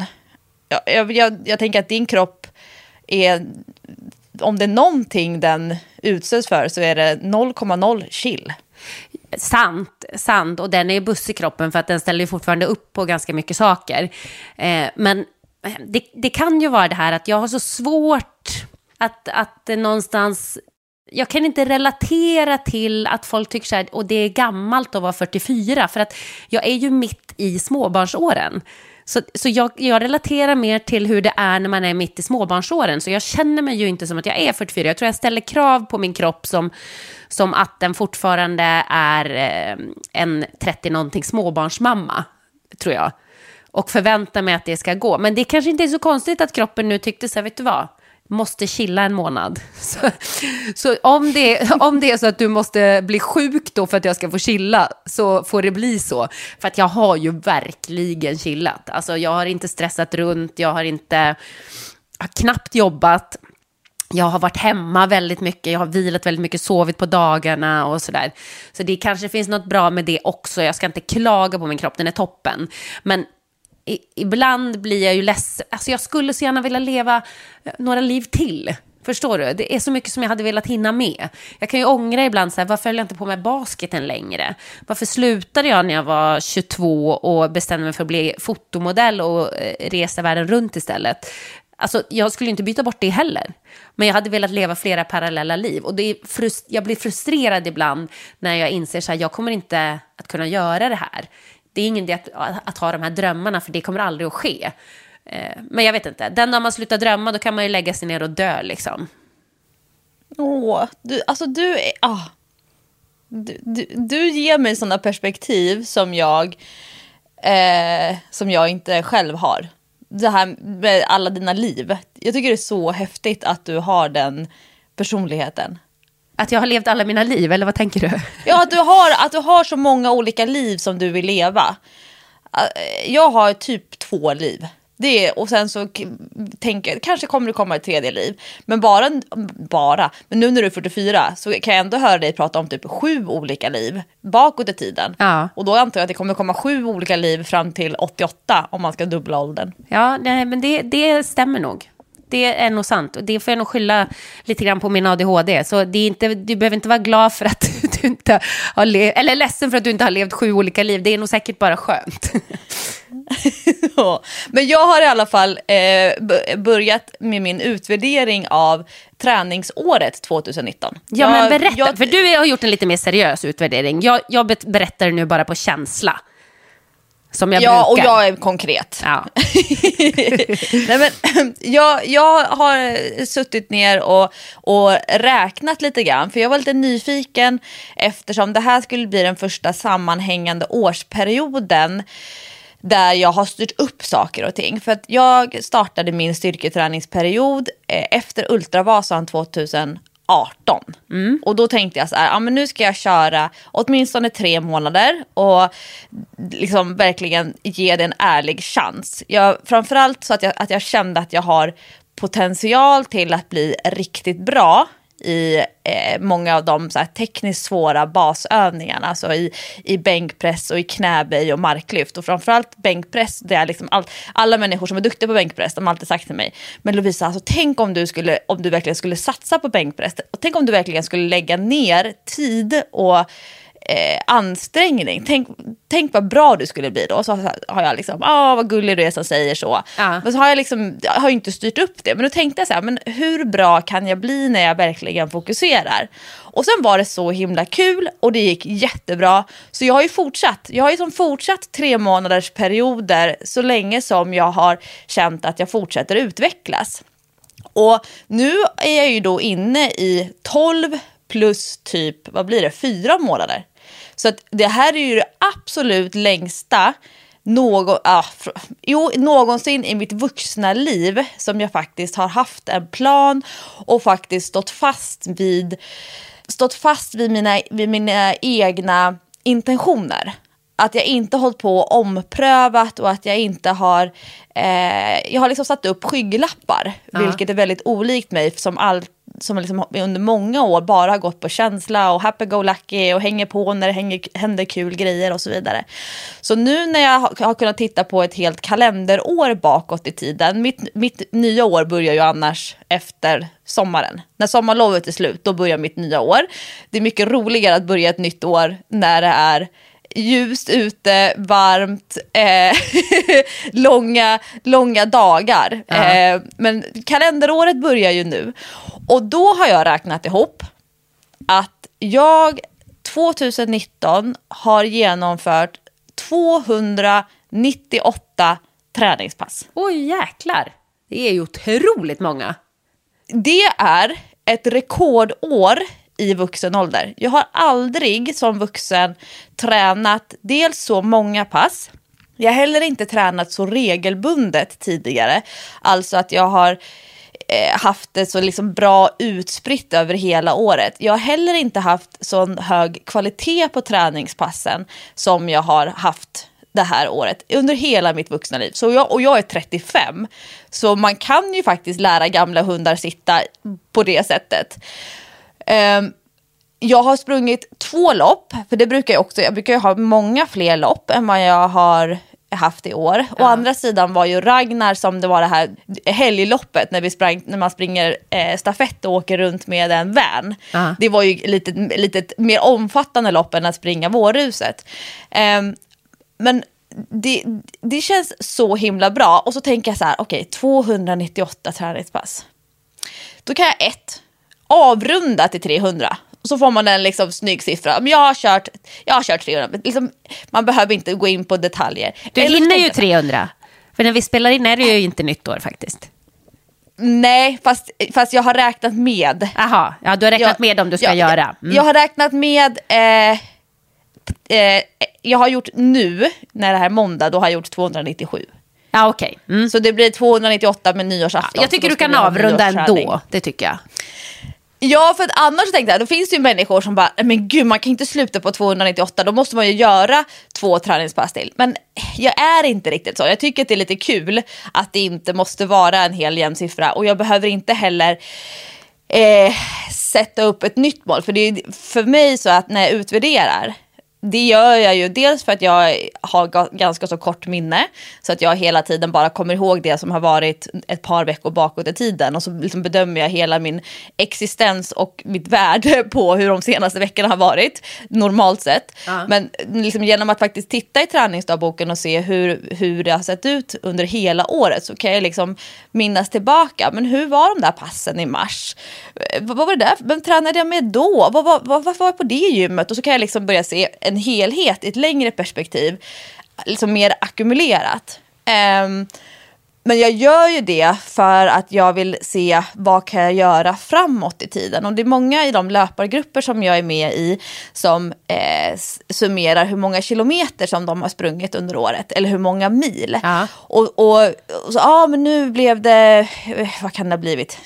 Jag tänker att din kropp är, om det är någonting den utsätts för så är det 0,0 chill. Sant. Och den är buss i kroppen för att den ställer fortfarande upp på ganska mycket saker. Men det kan ju vara det här att jag har så svårt att någonstans, jag kan inte relatera till att folk tycker så här, och det är gammalt att vara 44, för att jag är ju mitt i småbarnsåren. Så jag relaterar mer till hur det är när man är mitt i småbarnsåren. Så jag känner mig ju inte som att jag är 44. Jag tror jag ställer krav på min kropp som att den fortfarande är en 30-någonting småbarnsmamma, tror jag. Och förväntar mig att det ska gå. Men det kanske inte är så konstigt att kroppen nu tyckte så här, vet du vad? Måste chilla en månad. Så om det är så att du måste bli sjuk då för att jag ska få chilla, så får det bli så. För att jag har ju verkligen chillat. Alltså jag har inte stressat runt, jag har knappt jobbat. Jag har varit hemma väldigt mycket, jag har vilat väldigt mycket, sovit på dagarna och sådär. Så det kanske finns något bra med det också. Jag ska inte klaga på min kropp, den är toppen. Men ibland blir jag ju ledsen. Alltså jag skulle så gärna vilja leva några liv till. Förstår du? Det är så mycket som jag hade velat hinna med. Jag kan ju ångra ibland så här, varför höll jag inte på med basketen längre? Varför slutade jag när jag var 22 och bestämde mig för att bli fotomodell och resa världen runt istället? Alltså jag skulle inte byta bort det heller. Men jag hade velat leva flera parallella liv. Och jag blir frustrerad ibland när jag inser så här, jag kommer inte att kunna göra det här. Det är ingen idé att ha de här drömmarna, för det kommer aldrig att ske. Men jag vet inte. Den dag man slutar drömma, då kan man ju lägga sig ner och dö liksom. Du ger mig sådana perspektiv som jag inte själv har. Det här med alla dina liv. Jag tycker det är så häftigt att du har den personligheten. Att jag har levt alla mina liv, eller vad tänker du? Ja, att du har så många olika liv som du vill leva. Jag har typ 2 liv. Och sen så kanske kommer det komma ett 3:e liv. Men men nu när du är 44 så kan jag ändå höra dig prata om typ 7 olika liv bakåt i tiden. Ja. Och då antar jag att det kommer komma 7 olika liv fram till 88 om man ska dubbla åldern. Ja, men det stämmer nog. Det är nog sant. Och det får jag nog skylla lite grann på min ADHD. Så du behöver inte vara glad för att du inte har levt, eller ledsen för att du inte har levt 7 olika liv. Det är nog säkert bara skönt. Ja, men jag har i alla fall börjat med min utvärdering av träningsåret 2019. Ja, men berätta. För du har gjort en lite mer seriös utvärdering. Jag berättar nu bara på känsla. Som jag brukar. Och jag är konkret. Ja. Nej, men, jag har suttit ner och räknat lite grann. För jag var lite nyfiken eftersom det här skulle bli den första sammanhängande årsperioden där jag har styrt upp saker och ting. För att jag startade min styrketräningsperiod efter Ultravasan 2018. Och då tänkte jag så här, men nu ska jag köra åtminstone 3 månader och liksom verkligen ge det en ärlig chans. Framförallt så att jag kände att jag har potential till att bli riktigt bra i många av de så här tekniskt svåra basövningarna, alltså i bänkpress och i knäböj och marklyft, och framförallt bänkpress, det är liksom alla människor som är duktiga på bänkpress, de har alltid sagt till mig, men Lovisa, alltså, tänk om du verkligen skulle satsa på bänkpress, och tänk om du verkligen skulle lägga ner tid och ansträngning. Tänk vad bra du skulle bli då. Så har jag liksom, vad gullig du är som säger så. Men så har jag har inte styrt upp det. Men då tänkte jag så här, men hur bra kan jag bli när jag verkligen fokuserar? Och sen var det så himla kul och det gick jättebra. Så jag har ju fortsatt. Jag har ju fortsatt 3 månaders perioder så länge som jag har känt att jag fortsätter utvecklas. Och nu är jag ju då inne i 12 plus typ, 4 månader. Så att det här är ju det absolut längsta någonsin i mitt vuxna liv som jag faktiskt har haft en plan och faktiskt stått fast vid mina egna intentioner. Att jag inte hållit på och omprövat och att jag inte har jag har liksom satt upp skygglappar, vilket är väldigt olikt mig som liksom under många år bara har gått på känsla och happy-go-lucky och hänger på när det händer kul grejer och så vidare. Så nu när jag har kunnat titta på ett helt kalenderår bakåt i tiden, mitt nya år börjar ju annars efter sommaren. När sommarlovet är slut, då börjar mitt nya år. Det är mycket roligare att börja ett nytt år när det är ljust ute, varmt, långa dagar. Men kalenderåret börjar ju nu. Och då har jag räknat ihop att jag 2019 har genomfört 298 träningspass. Oj, jäklar. Det är ju otroligt många. Det är ett rekordår i vuxen ålder. Jag har aldrig som vuxen tränat dels så många pass. Jag har heller inte tränat så regelbundet tidigare. Alltså att jag har haft det så liksom bra utspritt över hela året. Jag har heller inte haft sån hög kvalitet på träningspassen som jag har haft det här året under hela mitt vuxna liv. Så jag är 35. Så man kan ju faktiskt lära gamla hundar sitta på det sättet. Jag har sprungit 2 lopp, för det brukar jag brukar ju ha många fler lopp än vad jag har haft i år. Å andra sidan var ju Ragnar, som det var det här helgloppet när man springer stafett och åker runt med en van. Det var ju lite mer omfattande lopp än att springa Vårhuset. Men det känns så himla bra. Och så tänker jag så här, okej, 298 träningspass. Då kan jag avrunda till 300. Och så får man en liksom snygg siffra. Men jag har kört 300. Liksom, man behöver inte gå in på detaljer. Du hinner ju 300. För när vi spelar in är det ju inte nytt år faktiskt. Nej, fast jag har räknat med. Jaha, ja, du har räknat med om du ska göra. Jag har räknat med... jag har gjort nu, när det här är måndag, då har jag gjort 297. Ja, okej. Så det blir 298 med nyårsafton. Jag tycker du kan avrunda ändå, det tycker jag. Ja, för att annars tänkte jag, då finns det ju människor som bara, men gud, man kan inte sluta på 298, då måste man ju göra 2 träningspass till. Men jag är inte riktigt så. Jag tycker att det är lite kul att det inte måste vara en hel jämn siffra. Och jag behöver inte heller sätta upp ett nytt mål. För det är för mig så att när jag utvärderar, det gör jag ju dels för att jag har ganska så kort minne, så att jag hela tiden bara kommer ihåg det som har varit ett par veckor bakåt i tiden, och så liksom bedömer jag hela min existens och mitt värde på hur de senaste veckorna har varit normalt sett. Men liksom genom att faktiskt titta i träningsdagboken och se hur det har sett ut under hela året, så kan jag liksom minnas tillbaka. Men hur var de där passen i mars? Vad var det där? Vem tränade jag med då? Vad var jag på det gymmet? Och så kan jag liksom börja se en helhet i ett längre perspektiv, liksom mer ackumulerat. Men jag gör ju det för att jag vill se vad kan jag göra framåt i tiden. Och det är många i de löpargrupper som jag är med i som summerar hur många kilometer som de har sprungit under året. Eller hur många mil. Ja. Och så, men nu blev det, vad kan det ha blivit?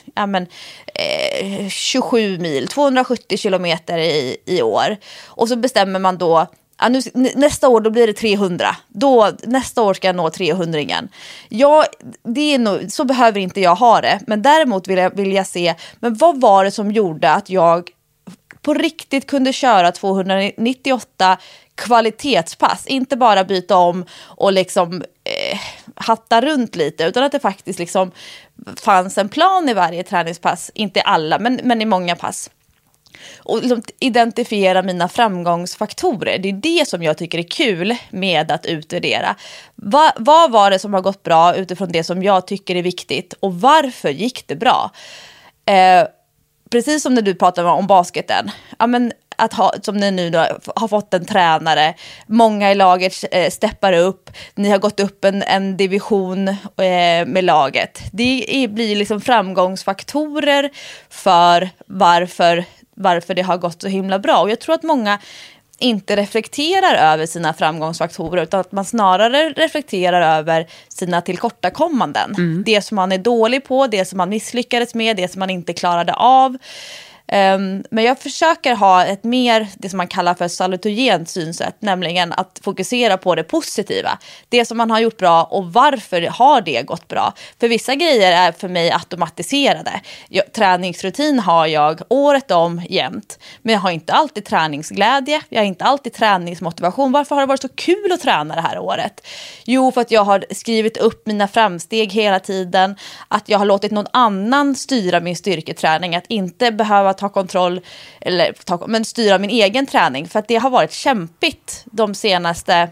27 mil, 270 kilometer i år. Och så bestämmer man då, nästa år då blir det 300. Nästa år ska jag nå 300 igen. Det är nog, så behöver inte jag ha det. Men däremot vill jag se, men vad var det som gjorde att jag på riktigt kunde köra 298 kvalitetspass. Inte bara byta om och liksom hatta runt lite, utan att det faktiskt liksom fanns en plan i varje träningspass. Inte alla, men i många pass. och liksom identifiera mina framgångsfaktorer. Det är det som jag tycker är kul med att utvärdera. Vad var det som har gått bra utifrån det som jag tycker är viktigt och varför gick det bra? Precis som när du pratade om basketen. Ja, men att som ni nu då, har fått en tränare, många i laget steppar upp, ni har gått upp en division med laget. Det blir liksom framgångsfaktorer för varför det har gått så himla bra. Och jag tror att många inte reflekterar över sina framgångsfaktorer, utan att man snarare reflekterar över sina tillkortakommanden. Det som man är dålig på, det som man misslyckades med, det som man inte klarade av. Men jag försöker ha ett mer, det som man kallar för salutogent synsätt, nämligen att fokusera på det positiva. Det som man har gjort bra och varför har det gått bra. För vissa grejer är för mig automatiserade. Träningsrutin har jag året om jämt, men jag har inte alltid träningsglädje, jag har inte alltid träningsmotivation. Varför har det varit så kul att träna det här året? Jo, för att jag har skrivit upp mina framsteg hela tiden, att jag har låtit någon annan styra min styrketräning, att inte behöva ta kontroll men styra min egen träning, för att det har varit kämpigt de senaste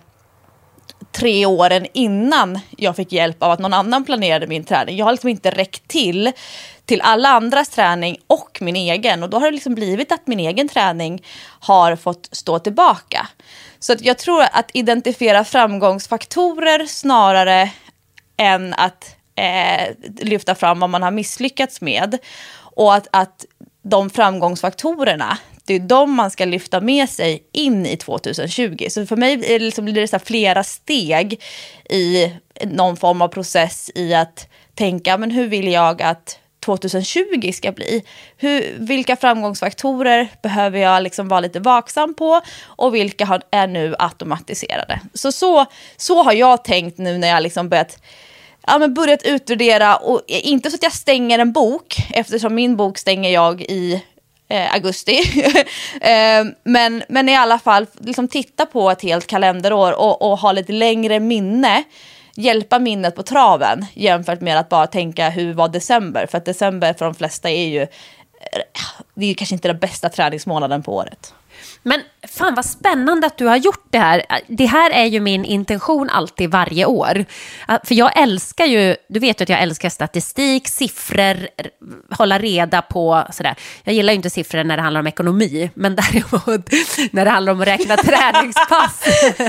3 åren innan jag fick hjälp av att någon annan planerade min träning. Jag har liksom inte räckt till alla andras träning och min egen, och då har det liksom blivit att min egen träning har fått stå tillbaka. Så att jag tror att identifiera framgångsfaktorer snarare än att lyfta fram vad man har misslyckats med, och att de framgångsfaktorerna, det är de man ska lyfta med sig in i 2020. Så för mig är det liksom, blir det så här flera steg i någon form av process i att tänka, men hur vill jag att 2020 ska bli? Vilka framgångsfaktorer behöver jag liksom vara lite vaksam på, och vilka är nu automatiserade? Så har jag tänkt nu när jag liksom börjat utvärdera, och inte så att jag stänger en bok, eftersom min bok stänger jag i augusti. men i alla fall liksom titta på ett helt kalenderår och ha lite längre minne, hjälpa minnet på traven jämfört med att bara tänka hur var december, för att december för de flesta det är ju kanske inte den bästa träningsmånaden på året. Men fan vad spännande att du har gjort det här. Det här är ju min intention alltid varje år. För jag älskar ju, du vet ju att jag älskar statistik, siffror, hålla reda på sådär. Jag gillar ju inte siffror när det handlar om ekonomi, men däremot när det handlar om att räkna träningspass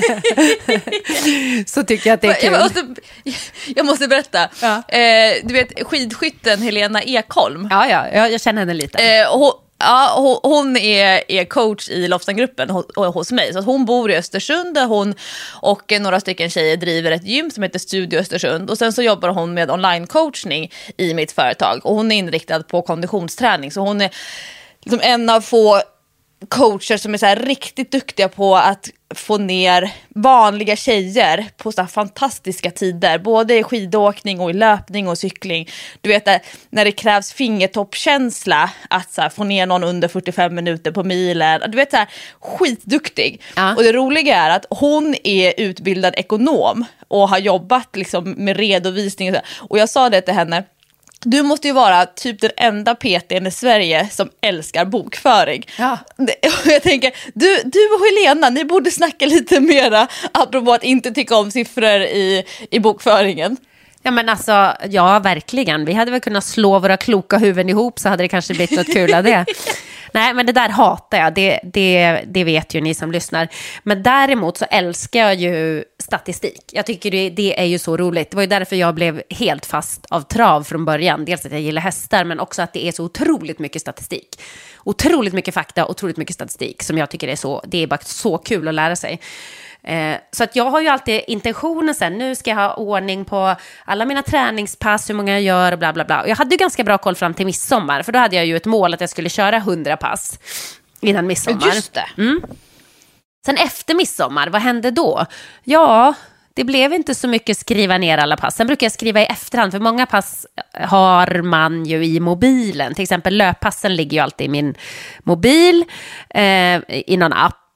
så tycker jag att det är kul. Jag måste berätta. Ja. Du vet skidskytten Helena Ekholm. Ja, jag känner henne lite. Hon är coach i Lofsangruppen hos mig. Så att hon bor i Östersund, där hon och några stycken tjejer driver ett gym som heter Studio Östersund. Och sen så jobbar hon med online-coachning i mitt företag. Och hon är inriktad på konditionsträning. Så hon är liksom en av få coacher som är så här riktigt duktiga på att få ner vanliga tjejer på så här fantastiska tider, både i skidåkning och i löpning och cykling. Du vet, när det krävs fingertoppkänsla att så här få ner någon under 45 minuter på milen. Du vet, så här skitduktig. Ja. Och det roliga är att hon är utbildad ekonom och har jobbat liksom med redovisning och jag sa det till henne: du måste ju vara typ den enda PT:n i Sverige som älskar bokföring. Ja. Jag tänker, du och Helena, ni borde snacka lite mera apropå att inte tycka om siffror i bokföringen. Ja, men alltså, ja, verkligen. Vi hade väl kunnat slå våra kloka huvuden ihop, så hade det kanske blivit något kul av det. Nej, men det där hatar jag. Det vet ju ni som lyssnar. Men däremot så älskar jag ju statistik. Jag tycker det är ju så roligt. Det var ju därför jag blev helt fast av trav från början. Dels att jag gillar hästar, men också att det är så otroligt mycket statistik. Otroligt mycket fakta, otroligt mycket statistik som jag tycker det är bara så kul att lära sig. Så att jag har ju alltid intentionen sen, nu ska jag ha ordning på alla mina träningspass, hur många jag gör och bla bla bla. Och jag hade ju ganska bra koll fram till midsommar, för då hade jag ju ett mål att jag skulle köra 100 pass innan midsommar. Just det. Sen efter midsommar, vad hände då? Ja, det blev inte så mycket skriva ner alla pass. Sen brukar jag skriva i efterhand, för många pass har man ju i mobilen. Till exempel löppassen ligger ju alltid i min mobil, i någon app.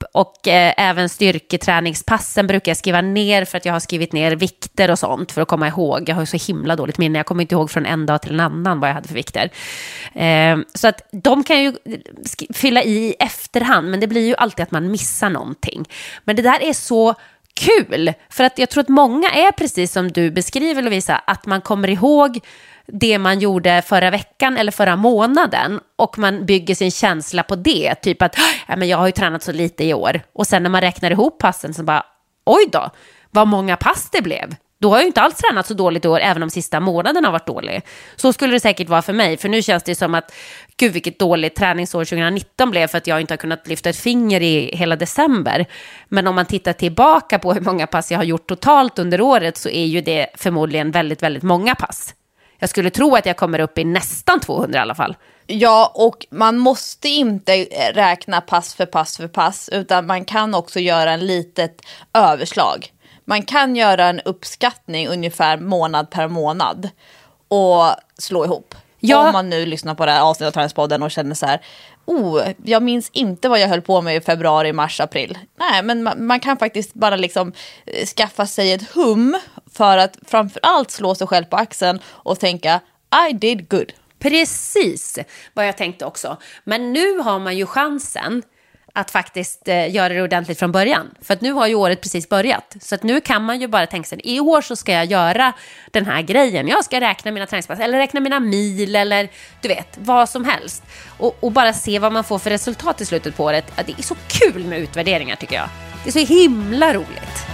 upp och även styrketräningspassen brukar jag skriva ner för att jag har skrivit ner vikter och sånt för att komma ihåg. Jag har ju så himla dåligt minne. Jag kommer inte ihåg från en dag till en annan vad jag hade för vikter. Så att de kan ju fylla i efterhand, men det blir ju alltid att man missar någonting. Men det där är så kul, för att jag tror att många är precis som du beskriver, Lovisa, att man kommer ihåg det man gjorde förra veckan eller förra månaden och man bygger sin känsla på det, typ att men jag har ju tränat så lite i år, och sen när man räknar ihop passen så bara, oj då, vad många pass det blev. Då har jag ju inte alls tränat så dåligt i år, även om sista månaden har varit dålig. Så skulle det säkert vara för mig, för nu känns det som att gud vilket dåligt träningsår 2019 blev, för att jag inte har kunnat lyfta ett finger i hela december. Men om man tittar tillbaka på hur många pass jag har gjort totalt under året, så är ju det förmodligen väldigt, väldigt många pass. Jag skulle tro att jag kommer upp i nästan 200 i alla fall. Ja, och man måste inte räkna pass för pass, utan man kan också göra en litet överslag. Man kan göra en uppskattning ungefär månad per månad och slå ihop. Ja. Om man nu lyssnar på det här avsnittet av Träningspodden och känner så här, jag minns inte vad jag höll på med i februari, mars, april. Nej, men man kan faktiskt bara liksom skaffa sig ett hum för att framförallt slå sig själv på axeln och tänka, I did good. Precis vad jag tänkte också. Men nu har man ju chansen att faktiskt göra det ordentligt från början. För att nu har ju året precis börjat. Så att nu kan man ju bara tänka sig, i år så ska jag göra den här grejen. Jag ska räkna mina träningspass eller räkna mina mil eller du vet, vad som helst. Och bara se vad man får för resultat i slutet på året. Det är så kul med utvärderingar tycker jag. Det är så himla roligt.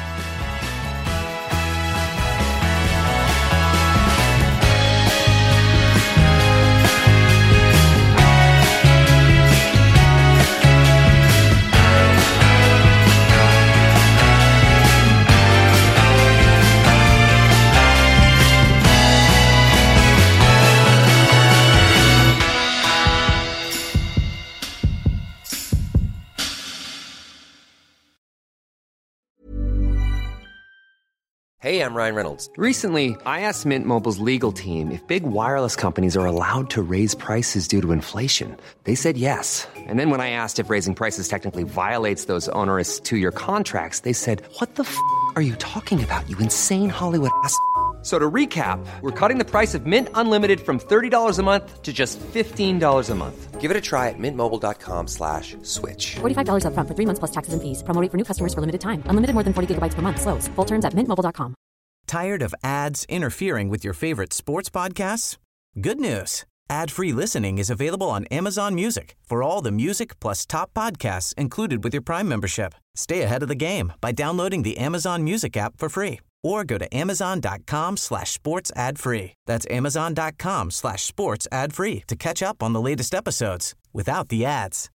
Hey, I'm Ryan Reynolds. Recently, I asked Mint Mobile's legal team if big wireless companies are allowed to raise prices due to inflation. They said yes. And then when I asked if raising prices technically violates those onerous two-year contracts, they said, what the f*** are you talking about, you insane Hollywood ass f- So to recap, we're cutting the price of Mint Unlimited from $30 a month to just $15 a month. Give it a try at mintmobile.com/switch. $45 up front for 3 months plus taxes and fees. Promo rate for new customers for limited time. Unlimited more than 40 gigabytes per month. Slows full terms at mintmobile.com. Tired of ads interfering with your favorite sports podcasts? Good news. Ad-free listening is available on Amazon Music for all the music plus top podcasts included with your Prime membership. Stay ahead of the game by downloading the Amazon Music app for free or go to amazon.com/sports ad free. That's amazon.com/sports ad free to catch up on the latest episodes without the ads.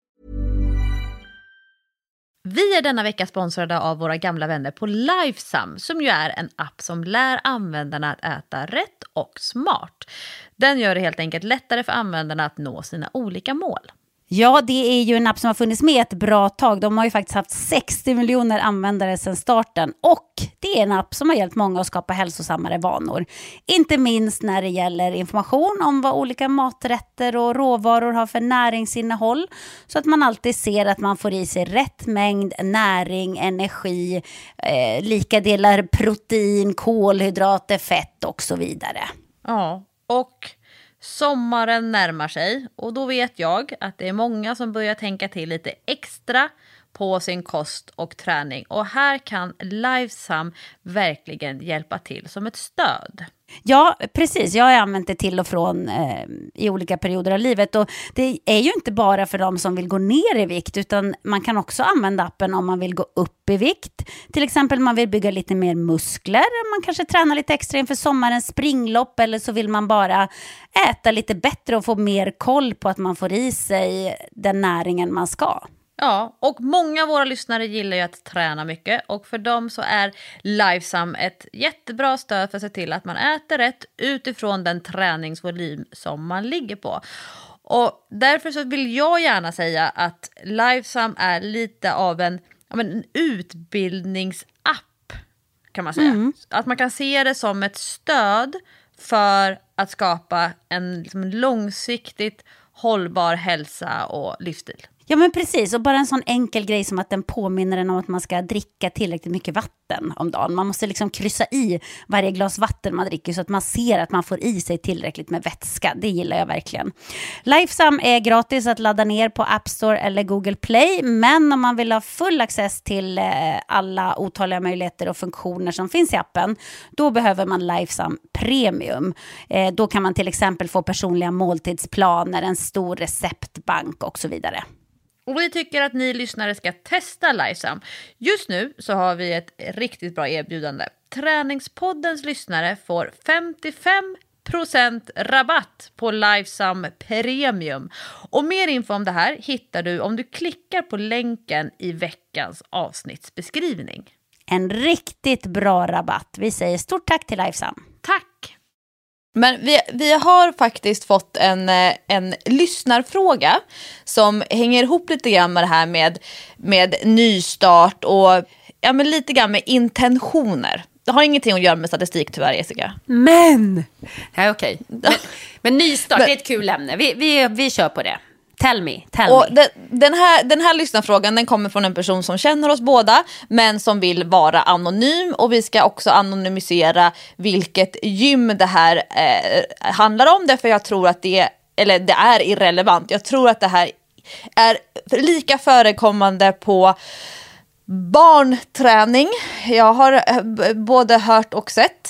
Vi är denna vecka sponsrade av våra gamla vänner på Lifesum, som ju är en app som lär användarna att äta rätt och smart. Den gör det helt enkelt lättare för användarna att nå sina olika mål. Ja, det är ju en app som har funnits med ett bra tag. De har ju faktiskt haft 60 miljoner användare sedan starten. Och det är en app som har hjälpt många att skapa hälsosammare vanor. Inte minst när det gäller information om vad olika maträtter och råvaror har för näringsinnehåll. Så att man alltid ser att man får i sig rätt mängd näring, energi, lika delar protein, kolhydrater, fett och så vidare. Ja, och sommaren närmar sig och då vet jag att det är många som börjar tänka till lite extra på sin kost och träning. Och här kan Lifesum verkligen hjälpa till som ett stöd. Ja, precis. Jag har använt det till och från i olika perioder av livet. Och det är ju inte bara för de som vill gå ner i vikt, utan man kan också använda appen om man vill gå upp i vikt. Till exempel man vill bygga lite mer muskler. Man kanske tränar lite extra inför sommarens springlopp, eller så vill man bara äta lite bättre och få mer koll på att man får i sig den näringen man ska. Ja, och många av våra lyssnare gillar ju att träna mycket, och för dem så är Lifesum ett jättebra stöd för att se till att man äter rätt utifrån den träningsvolym som man ligger på. Och därför så vill jag gärna säga att Lifesum är lite av en utbildningsapp, kan man säga. Att man kan se det som ett stöd för att skapa en långsiktigt hållbar hälsa och livsstil. Ja men precis, och bara en sån enkel grej som att den påminner en om att man ska dricka tillräckligt mycket vatten om dagen. Man måste liksom kryssa i varje glas vatten man dricker så att man ser att man får i sig tillräckligt med vätska. Det gillar jag verkligen. Lifesum är gratis att ladda ner på App Store eller Google Play, men om man vill ha full access till alla otaliga möjligheter och funktioner som finns i appen, då behöver man Lifesum Premium. Då kan man till exempel få personliga måltidsplaner, en stor receptbank och så vidare. Och vi tycker att ni lyssnare ska testa Lifesum. Just nu så har vi ett riktigt bra erbjudande. Träningspoddens lyssnare får 55% rabatt på Lifesum Premium. Och mer info om det här hittar du om du klickar på länken i veckans avsnittsbeskrivning. En riktigt bra rabatt. Vi säger stort tack till Lifesum. Tack! Men vi har faktiskt fått en lyssnarfråga som hänger ihop lite grann med det här med nystart och ja, men lite grann med intentioner. Det har ingenting att göra med statistik tyvärr, Jessica. Men! Nej, okej. Men nystart, det är ett kul ämne. Vi kör på det. Tell me. Och den här lyssnarfrågan, den kommer från en person som känner oss båda men som vill vara anonym, och vi ska också anonymisera vilket gym det här handlar om, därför jag tror att det är irrelevant. Jag tror att det här är lika förekommande på barnträning. Jag har både hört och sett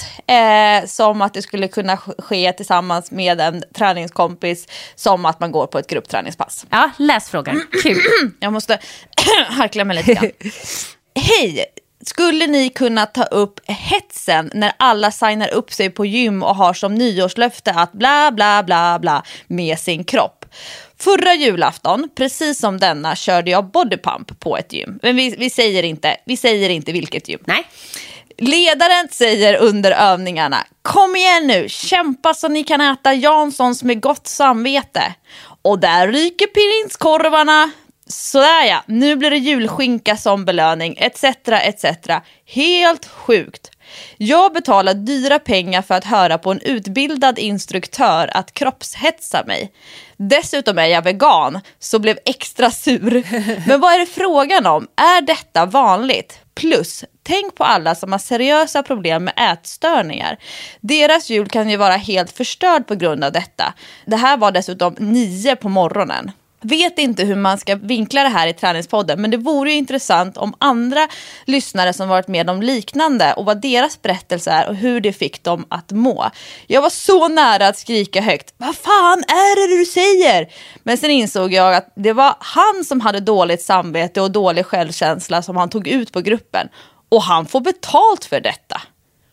som att det skulle kunna ske tillsammans med en träningskompis, som att man går på ett gruppträningspass. Ja, läs frågan. Kul. Jag måste harkla mig lite grann. Hej! Skulle ni kunna ta upp hetsen när alla signar upp sig på gym och har som nyårslöfte att bla bla bla bla med sin kropp? Förra julafton, precis som denna, körde jag bodypump på ett gym. Men vi säger inte vilket gym. Nej. Ledaren säger under övningarna: kom igen nu, kämpa så ni kan äta Janssons med gott samvete. Och där ryker prinskorvarna. Sådär ja, nu blir det julskinka som belöning, etc. etc. Helt sjukt. Jag betalar dyra pengar för att höra på en utbildad instruktör att kroppshetsa mig. Dessutom är jag vegan, så blev extra sur. Men vad är det frågan om? Är detta vanligt? Plus, tänk på alla som har seriösa problem med ätstörningar. Deras jul kan ju vara helt förstörd på grund av detta. Det här var dessutom 9 på morgonen. Vet inte hur man ska vinkla det här i träningspodden, men det vore ju intressant om andra lyssnare som varit med om liknande och vad deras berättelse är och hur det fick dem att må. Jag var så nära att skrika högt: vad fan är det du säger? Men sen insåg jag att det var han som hade dåligt samvete och dålig självkänsla som han tog ut på gruppen. Och han får betalt för detta.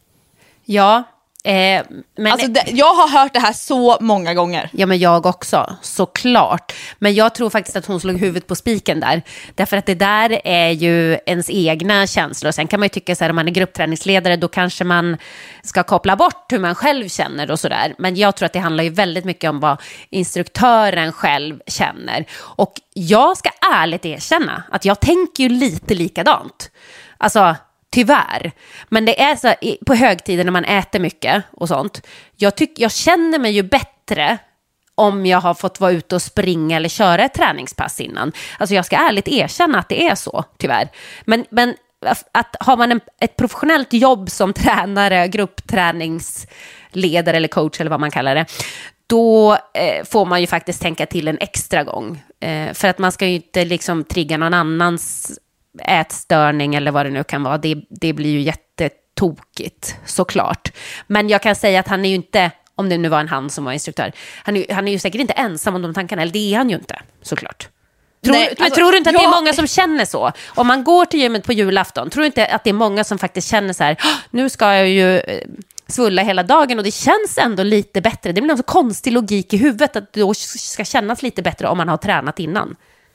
Ja, men alltså jag har hört det här så många gånger. Ja, men jag också, såklart. Men jag tror faktiskt att hon slog huvudet på spiken där. Därför att det där är ju ens egna känslor. Sen kan man ju tycka så här, om man är gruppträningsledare, då kanske man ska koppla bort hur man själv känner och sådär. Men jag tror att det handlar ju väldigt mycket om vad instruktören själv känner. Och jag ska ärligt erkänna att jag tänker ju lite likadant. Alltså, tyvärr. Men det är så på högtider när man äter mycket och sånt. Jag känner mig ju bättre om jag har fått vara ute och springa eller köra ett träningspass innan. Alltså jag ska ärligt erkänna att det är så, tyvärr. Men att har man ett professionellt jobb som tränare, gruppträningsledare eller coach eller vad man kallar det, då får man ju faktiskt tänka till en extra gång. För att man ska ju inte liksom trigga någon annans ätstörning eller vad det nu kan vara. Det blir ju jättetokigt, såklart. Men jag kan säga att han är ju inte, om det nu var en han som var instruktör, han är ju säkert inte ensam om de tankarna, eller det är han ju inte, såklart. Tror du inte att det är många som känner så? Om man går till gymmet på julafton, tror du inte att det är många som faktiskt känner så här: nu ska jag ju svulla hela dagen och det känns ändå lite bättre. Det blir någon så konstig logik i huvudet att det då ska kännas lite bättre om man har tränat innan.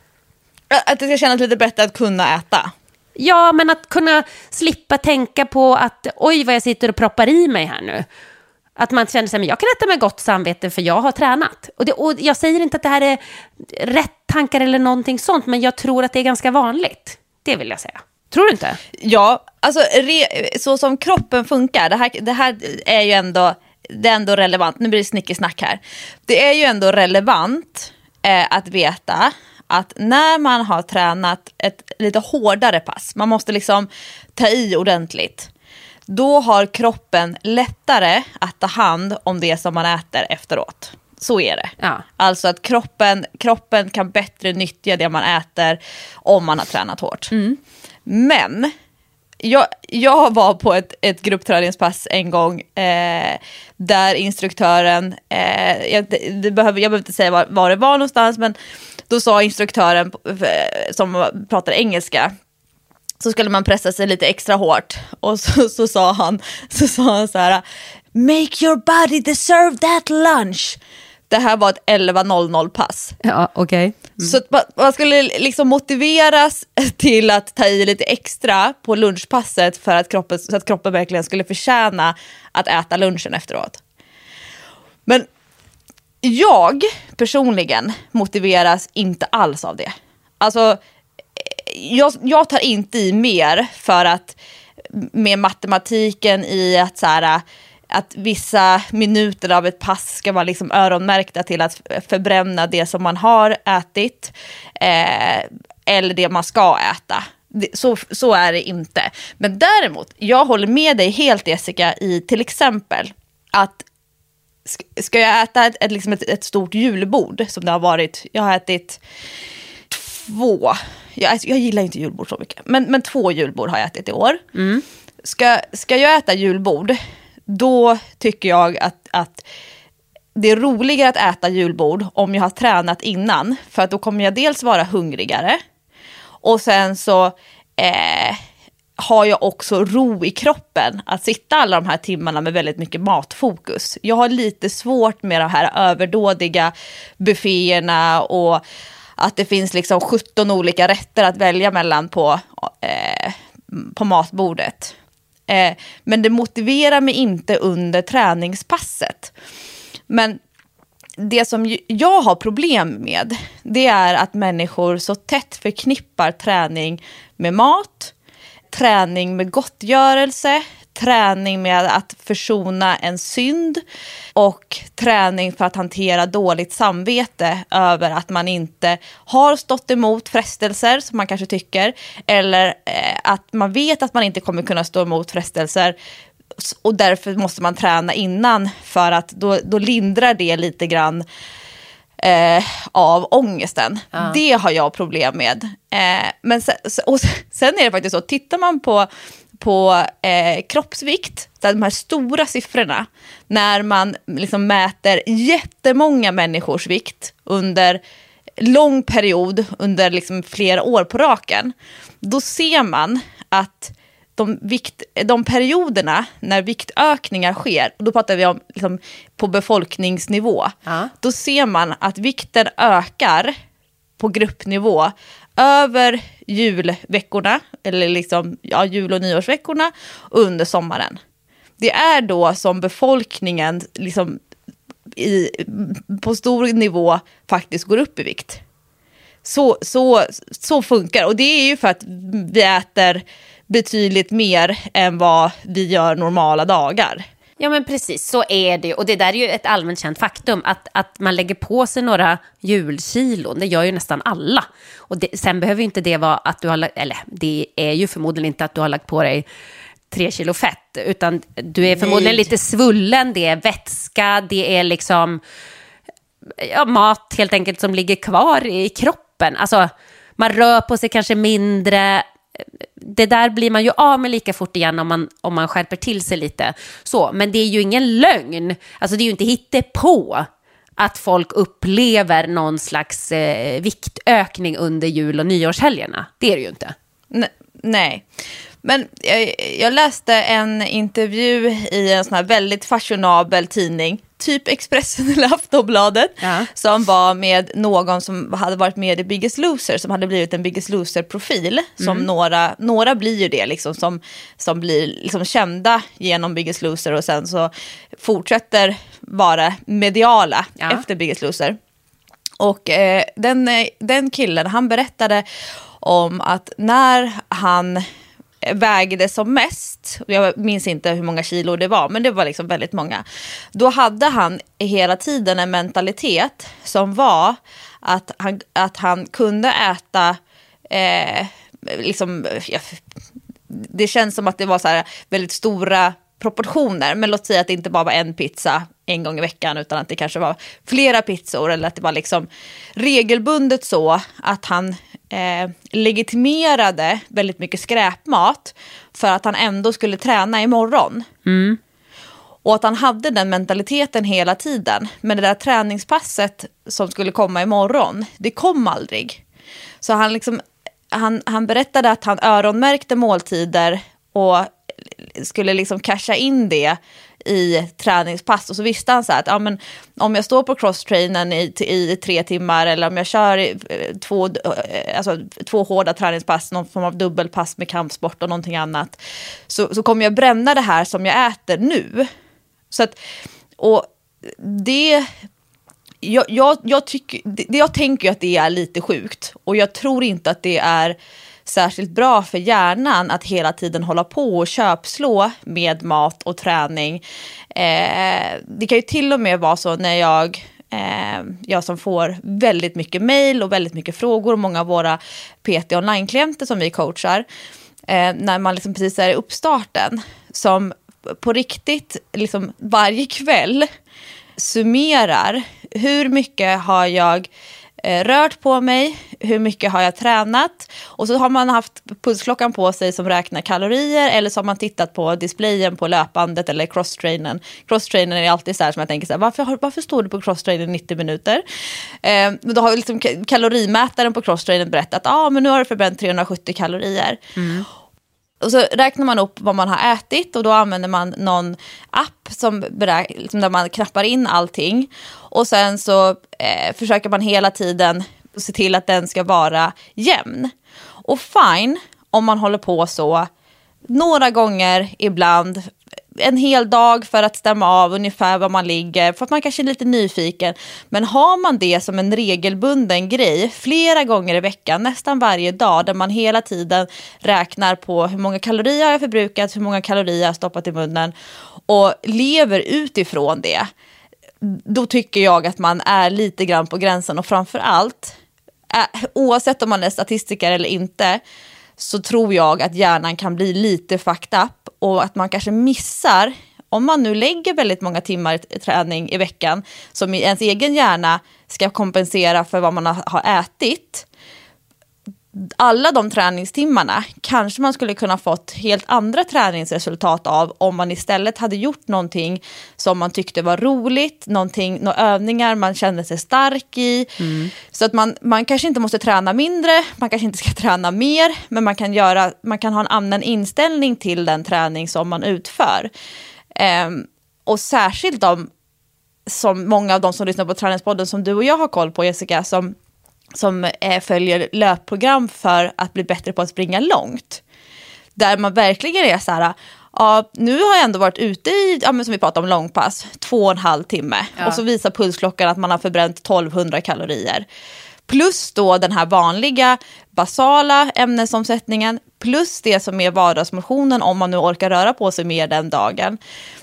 Att det ska kännas lite bättre att kunna äta. Ja, men att kunna slippa tänka på att oj vad jag sitter och proppar i mig här nu. Att man känner sig, men jag kan äta med gott samvete för jag har tränat. Och jag säger inte att det här är rätt tankar eller någonting sånt, men jag tror att det är ganska vanligt. Det vill jag säga. Tror du inte? Ja, alltså så som kroppen funkar, det här är ju ändå, det är ändå relevant. Nu blir det snickesnack här. Det är ju ändå relevant att veta att när man har tränat ett lite hårdare pass, man måste liksom ta i ordentligt, då har kroppen lättare att ta hand om det som man äter efteråt. Så är det. Ja. Alltså att kroppen kan bättre nyttja det man äter om man har tränat hårt. Men jag var på ett gruppträningspass en gång där instruktören, jag behöver inte säga var det var någonstans, men då sa instruktören som pratar engelska, så skulle man pressa sig lite extra hårt, och så sa han så här: make your body deserve that lunch. Det här var ett 11:00 pass. Ja, okej. Så att man skulle liksom motiveras till att ta i lite extra på lunchpasset för att kroppen verkligen skulle förtjäna att äta lunchen efteråt. Men jag personligen motiveras inte alls av det. Alltså, jag tar inte i mer för att med matematiken i att så här, att vissa minuter av ett pass ska vara liksom öronmärkta till att förbränna det som man har ätit eller det man ska äta. Så är det inte. Men däremot, jag håller med dig helt, Jessica, i till exempel att ska jag äta ett stort julbord som det har varit, jag har ätit 2, jag gillar inte julbord så mycket, men 2 julbord har jag ätit i år. Ska jag äta julbord, då tycker jag att det är roligare att äta julbord om jag har tränat innan, för att då kommer jag dels vara hungrigare, och sen så har jag också ro i kroppen att sitta alla de här timmarna med väldigt mycket matfokus. Jag har lite svårt med de här överdådiga bufféerna och att det finns liksom 17 olika rätter att välja mellan på matbordet. Men det motiverar mig inte under träningspasset. Men det som jag har problem med, det är att människor så tätt förknippar träning med mat, träning med gottgörelse, träning med att försona en synd och träning för att hantera dåligt samvete över att man inte har stått emot frestelser som man kanske tycker, eller att man vet att man inte kommer kunna stå emot frestelser och därför måste man träna innan för att då lindrar det lite grann av ångesten. Ja. Det har jag problem med. Men sen är det faktiskt så, tittar man på kroppsvikt, där de här stora siffrorna, när man liksom mäter jättemånga människors vikt under lång period, under liksom flera år på raken, då ser man att de perioderna när viktökningar sker, och då pratar vi om liksom på befolkningsnivå, då ser man att vikten ökar på gruppnivå över julveckorna, eller liksom, jul- och nyårsveckorna, under sommaren. Det är då som befolkningen liksom på stor nivå faktiskt går upp i vikt. Så funkar, och det är ju för att vi äter betydligt mer än vad vi gör normala dagar. Ja, men precis, så är det. Och det där är ju ett allmänt känt faktum, att man lägger på sig några julkilon. Det gör ju nästan alla. Och sen behöver ju inte det vara att du har, eller det är ju förmodligen inte att du har lagt på dig 3 kilo fett, utan du är förmodligen lite svullen, det är vätska, det är liksom mat helt enkelt som ligger kvar i kroppen. Alltså, man rör på sig kanske mindre. Det där blir man ju av med lika fort igen om man skärper till sig lite. Så, men det är ju ingen lögn. Alltså, det är ju inte hittepå att folk upplever någon slags viktökning under jul- och nyårshelgerna. Det är det ju inte. Nej. Men jag läste en intervju i en sån här väldigt fashionabel tidning, typ Expressen eller Aftonbladet, som var med någon som hade varit med i Biggest Loser, som hade blivit en Biggest Loser-profil, som några blir ju det liksom, som blir liksom kända genom Biggest Loser och sen så fortsätter vara mediala efter Biggest Loser. Och den killen, han berättade om att när han vägde som mest, jag minns inte hur många kilo det var, men det var liksom väldigt många. Då hade han hela tiden en mentalitet som var att han kunde äta liksom, det känns som att det var så här väldigt stora proportioner, men låt säga att det inte bara var en pizza en gång i veckan, utan att det kanske var flera pizzor, eller att det var liksom regelbundet så att han legitimerade väldigt mycket skräpmat för att han ändå skulle träna imorgon. Och att han hade den mentaliteten hela tiden, men det där träningspasset som skulle komma imorgon, det kom aldrig. Så han liksom han berättade att han öronmärkte måltider och skulle liksom casha in det i träningspass. Och så visste han så här att ja, men om jag står på crosstrainen i 3 timmar, eller om jag kör två hårda träningspass, någon form av dubbelpass med kampsport och någonting annat, så kommer jag bränna det här som jag äter nu. Så att, och det... Jag tänker att det är lite sjukt, och jag tror inte att det är särskilt bra för hjärnan att hela tiden hålla på och köpslå med mat och träning. Det kan ju till och med vara så när jag som får väldigt mycket mejl och väldigt mycket frågor, och många av våra PT online-klienter som vi coachar, när man liksom precis är i uppstarten, som på riktigt liksom varje kväll summerar hur mycket har jag rört på mig, hur mycket har jag tränat, och så har man haft pulsklockan på sig som räknar kalorier, eller så har man tittat på displayen på löpbandet eller crosstrainen. Crosstrainen är alltid så här som jag tänker så här, varför står du på crosstrainen 90 minuter? Men då har liksom kalorimätaren på crosstrainen berättat men nu har du förbränt 370 kalorier. Och så räknar man upp vad man har ätit, och då använder man någon app där man knappar in allting. Och sen så försöker man hela tiden se till att den ska vara jämn. Och fine om man håller på så några gånger ibland, en hel dag, för att stämma av ungefär var man ligger, för att man kanske är lite nyfiken. Men har man det som en regelbunden grej flera gånger i veckan, nästan varje dag, där man hela tiden räknar på hur många kalorier jag har förbrukat, hur många kalorier jag har stoppat i munnen, och lever utifrån det, då tycker jag att man är lite grann på gränsen. Och framför allt, oavsett om man är statistiker eller inte, så tror jag att hjärnan kan bli lite fucked up, och att man kanske missar, om man nu lägger väldigt många timmar i träning i veckan som ens egen hjärna ska kompensera för vad man har ätit, alla de träningstimmarna kanske man skulle kunna fått helt andra träningsresultat av, om man istället hade gjort någonting som man tyckte var roligt, några övningar man kände sig stark i. Så att man kanske inte måste träna mindre, man kanske inte ska träna mer, men man kan ha en annan inställning till den träning som man utför. Och särskilt som många av de som lyssnar på Träningspodden, som du och jag har koll på, Jessica, som följer löpprogram för att bli bättre på att springa långt. Där man verkligen är så här, nu har jag ändå varit ute i, som vi pratade om, långpass, 2,5 timme. Ja. Och så visar pulsklockan att man har förbränt 1200 kalorier. Plus då den här vanliga basala ämnesomsättningen, plus det som är vardagsmotionen, om man nu orkar röra på sig mer den dagen.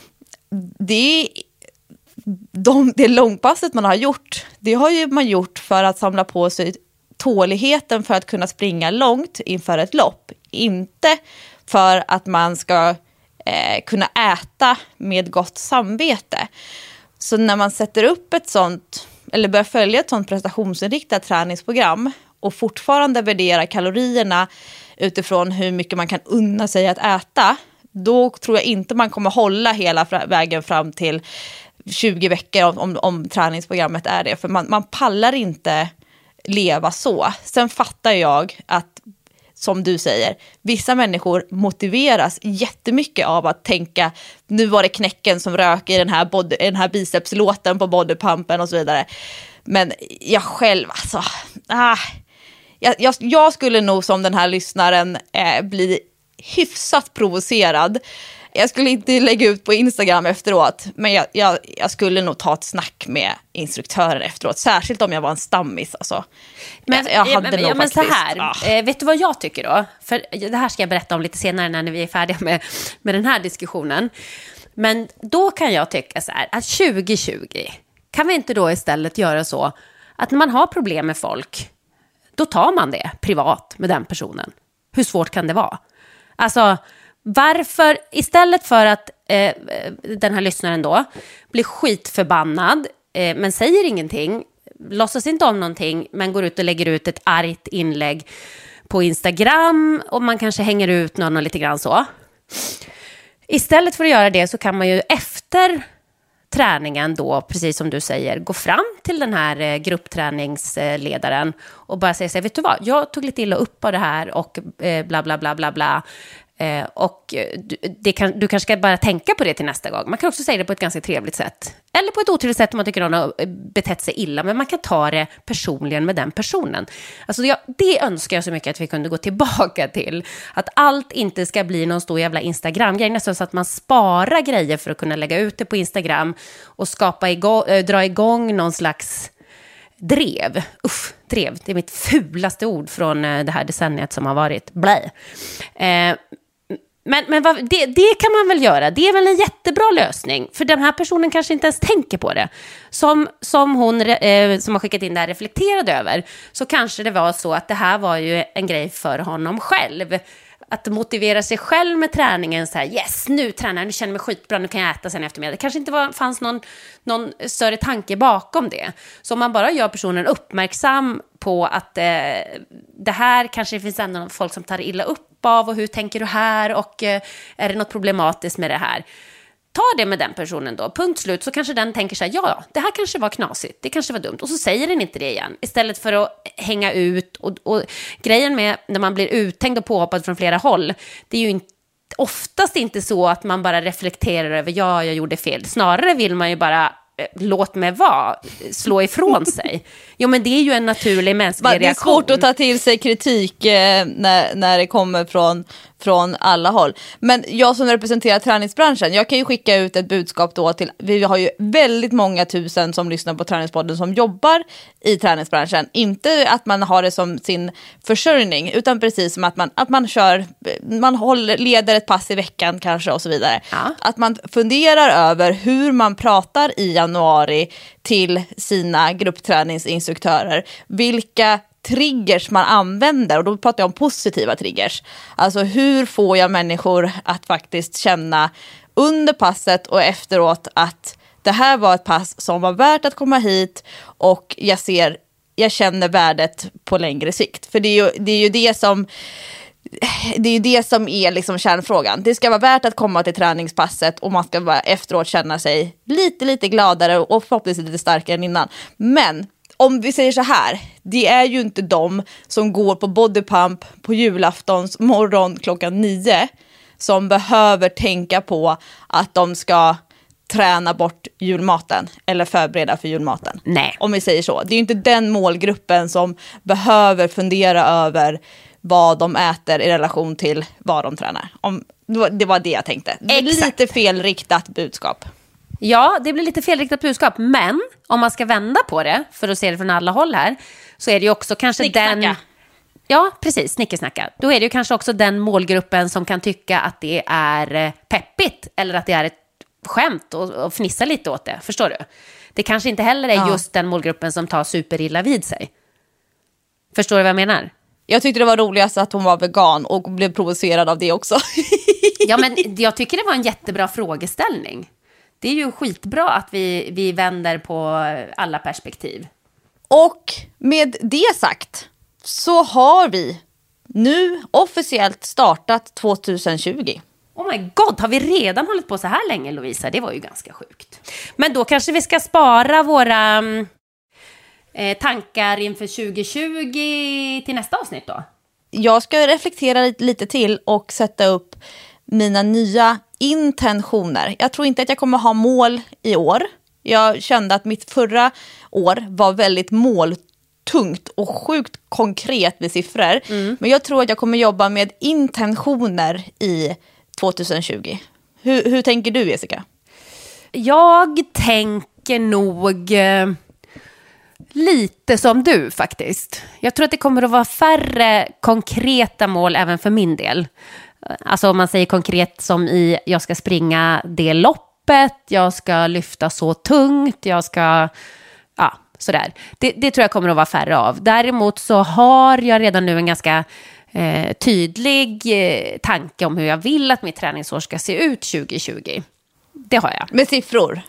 Det långpasset man har gjort, det har ju man gjort för att samla på sig tåligheten för att kunna springa långt inför ett lopp. Inte för att man ska kunna äta med gott samvete. Så när man sätter upp ett sånt, eller börjar följa ett sånt prestationsinriktat träningsprogram, och fortfarande värdera kalorierna utifrån hur mycket man kan unna sig att äta, då tror jag inte man kommer hålla hela vägen fram till 20 veckor om träningsprogrammet är det. För man pallar inte leva så. Sen fattar jag att, som du säger, vissa människor motiveras jättemycket av att tänka, nu var det knäcken som rök i den här bicepslåten på bodypumpen och så vidare. Men jag själv, alltså... Jag skulle nog som den här lyssnaren bli hyfsat provocerad Jag skulle inte lägga ut på Instagram efteråt, men jag skulle nog ta ett snack med instruktören efteråt, särskilt om jag var en stammis. Alltså. Men, jag hade nog men faktiskt, så här, vet du vad jag tycker då? För det här ska jag berätta om lite senare när vi är färdiga med den här diskussionen. Men då kan jag tycka så här, att 2020, kan vi inte då istället göra så att när man har problem med folk, då tar man det privat med den personen. Hur svårt kan det vara? Alltså, varför, istället för att den här lyssnaren då blir skitförbannad, men säger ingenting, låtsas inte om någonting, men går ut och lägger ut ett argt inlägg på Instagram och man kanske hänger ut någon och lite grann så. Istället för att göra det så kan man ju efter träningen då, precis som du säger, gå fram till den här gruppträningsledaren och bara säga så här, vet du vad, jag tog lite illa upp av det här och bla bla bla bla bla. Och du kanske ska bara tänka på det till nästa gång. Man kan också säga det på ett ganska trevligt sätt. Eller på ett otrevligt sätt om man tycker någon har betett sig illa. Men man kan ta det personligen med den personen. Alltså det önskar jag så mycket att vi kunde gå tillbaka till. Att allt inte ska bli någon stor jävla Instagram-grej. Nästan så att man sparar grejer för att kunna lägga ut det på Instagram. Och dra igång någon slags drev. Drev. Det är mitt fulaste ord från det här decenniet som har varit. Blä. Men det kan man väl göra. Det är väl en jättebra lösning. För den här personen kanske inte ens tänker på det. Som hon som har skickat in det här reflekterade över. Så kanske det var så att det här var ju en grej för honom själv. Att motivera sig själv med träningen. Så här, yes, nu tränar jag, nu känner jag mig skitbra, nu kan jag äta sen eftermiddag. Det kanske inte fanns någon större tanke bakom det. Så om man bara gör personen uppmärksam på att det här kanske det finns ändå folk som tar illa upp av, och hur tänker du här, och är det något problematiskt med det här? Ta det med den personen då, punkt slut, så kanske den tänker så här, ja, det här kanske var knasigt, det kanske var dumt, och så säger den inte det igen, istället för att hänga ut. Och grejen med när man blir uthängd och påhoppad från flera håll, det är ju oftast inte så att man bara reflekterar över, ja, jag gjorde fel, snarare vill man ju bara låt mig vara, slå ifrån sig. Jo, men det är ju en naturlig mänsklig reaktion. Det är svårt att ta till sig kritik när det kommer från alla håll. Men jag som representerar träningsbranschen, jag kan ju skicka ut ett budskap då till, vi har ju väldigt många tusen som lyssnar på Träningspodden som jobbar i träningsbranschen. Inte att man har det som sin försörjning, utan precis som att man kör, leder ett pass i veckan kanske och så vidare. Ja. Att man funderar över hur man pratar i januari till sina gruppträningsinstruktörer. Vilka triggers man använder, och då pratar jag om positiva triggers. Alltså hur får jag människor att faktiskt känna under passet och efteråt att det här var ett pass som var värt att komma hit, och jag känner värdet på längre sikt. För det är ju det som är liksom kärnfrågan. Det ska vara värt att komma till träningspasset, och man ska bara efteråt känna sig lite gladare och förhoppningsvis lite starkare än innan. Men om vi säger så här, det är ju inte de som går på bodypump på julaftons morgon 9:00 som behöver tänka på att de ska träna bort julmaten eller förbereda för julmaten. Nej. Om vi säger så. Det är ju inte den målgruppen som behöver fundera över vad de äter i relation till vad de tränar. Det var det jag tänkte. Det är lite felriktat budskap. Ja, det blir lite felriktat budskap. Men om man ska vända på det, för att se det från alla håll här, så är det ju också kanske den... Ja, precis, snickesnacka. Då är det ju kanske också den målgruppen som kan tycka att det är peppigt, eller att det är ett skämt och fnissa lite åt det. Förstår du? Det kanske inte heller är just den målgruppen som tar superilla vid sig. Förstår du vad jag menar? Jag tyckte det var roligast att hon var vegan och blev provocerad av det också. Ja, men jag tycker det var en jättebra frågeställning. Det är ju skitbra att vi vänder på alla perspektiv. Och med det sagt så har vi nu officiellt startat 2020. Oh my god, har vi redan hållit på så här länge, Lovisa? Det var ju ganska sjukt. Men då kanske vi ska spara våra tankar inför 2020 till nästa avsnitt då? Jag ska reflektera lite till och sätta upp mina nya intentioner. Jag tror inte att jag kommer ha mål i år. Jag kände att mitt förra år var väldigt måltungt och sjukt konkret med siffror. Men jag tror att jag kommer jobba med intentioner i 2020. Hur tänker du, Jessica? Jag tänker nog lite som du faktiskt. Jag tror att det kommer att vara färre konkreta mål även för min del. Alltså om man säger konkret som i jag ska springa det loppet, jag ska lyfta så tungt, jag ska, ja, sådär. Det tror jag kommer att vara färre av. Däremot så har jag redan nu en ganska tydlig tanke om hur jag vill att mitt träningsår ska se ut 2020. Det har jag. Med siffror?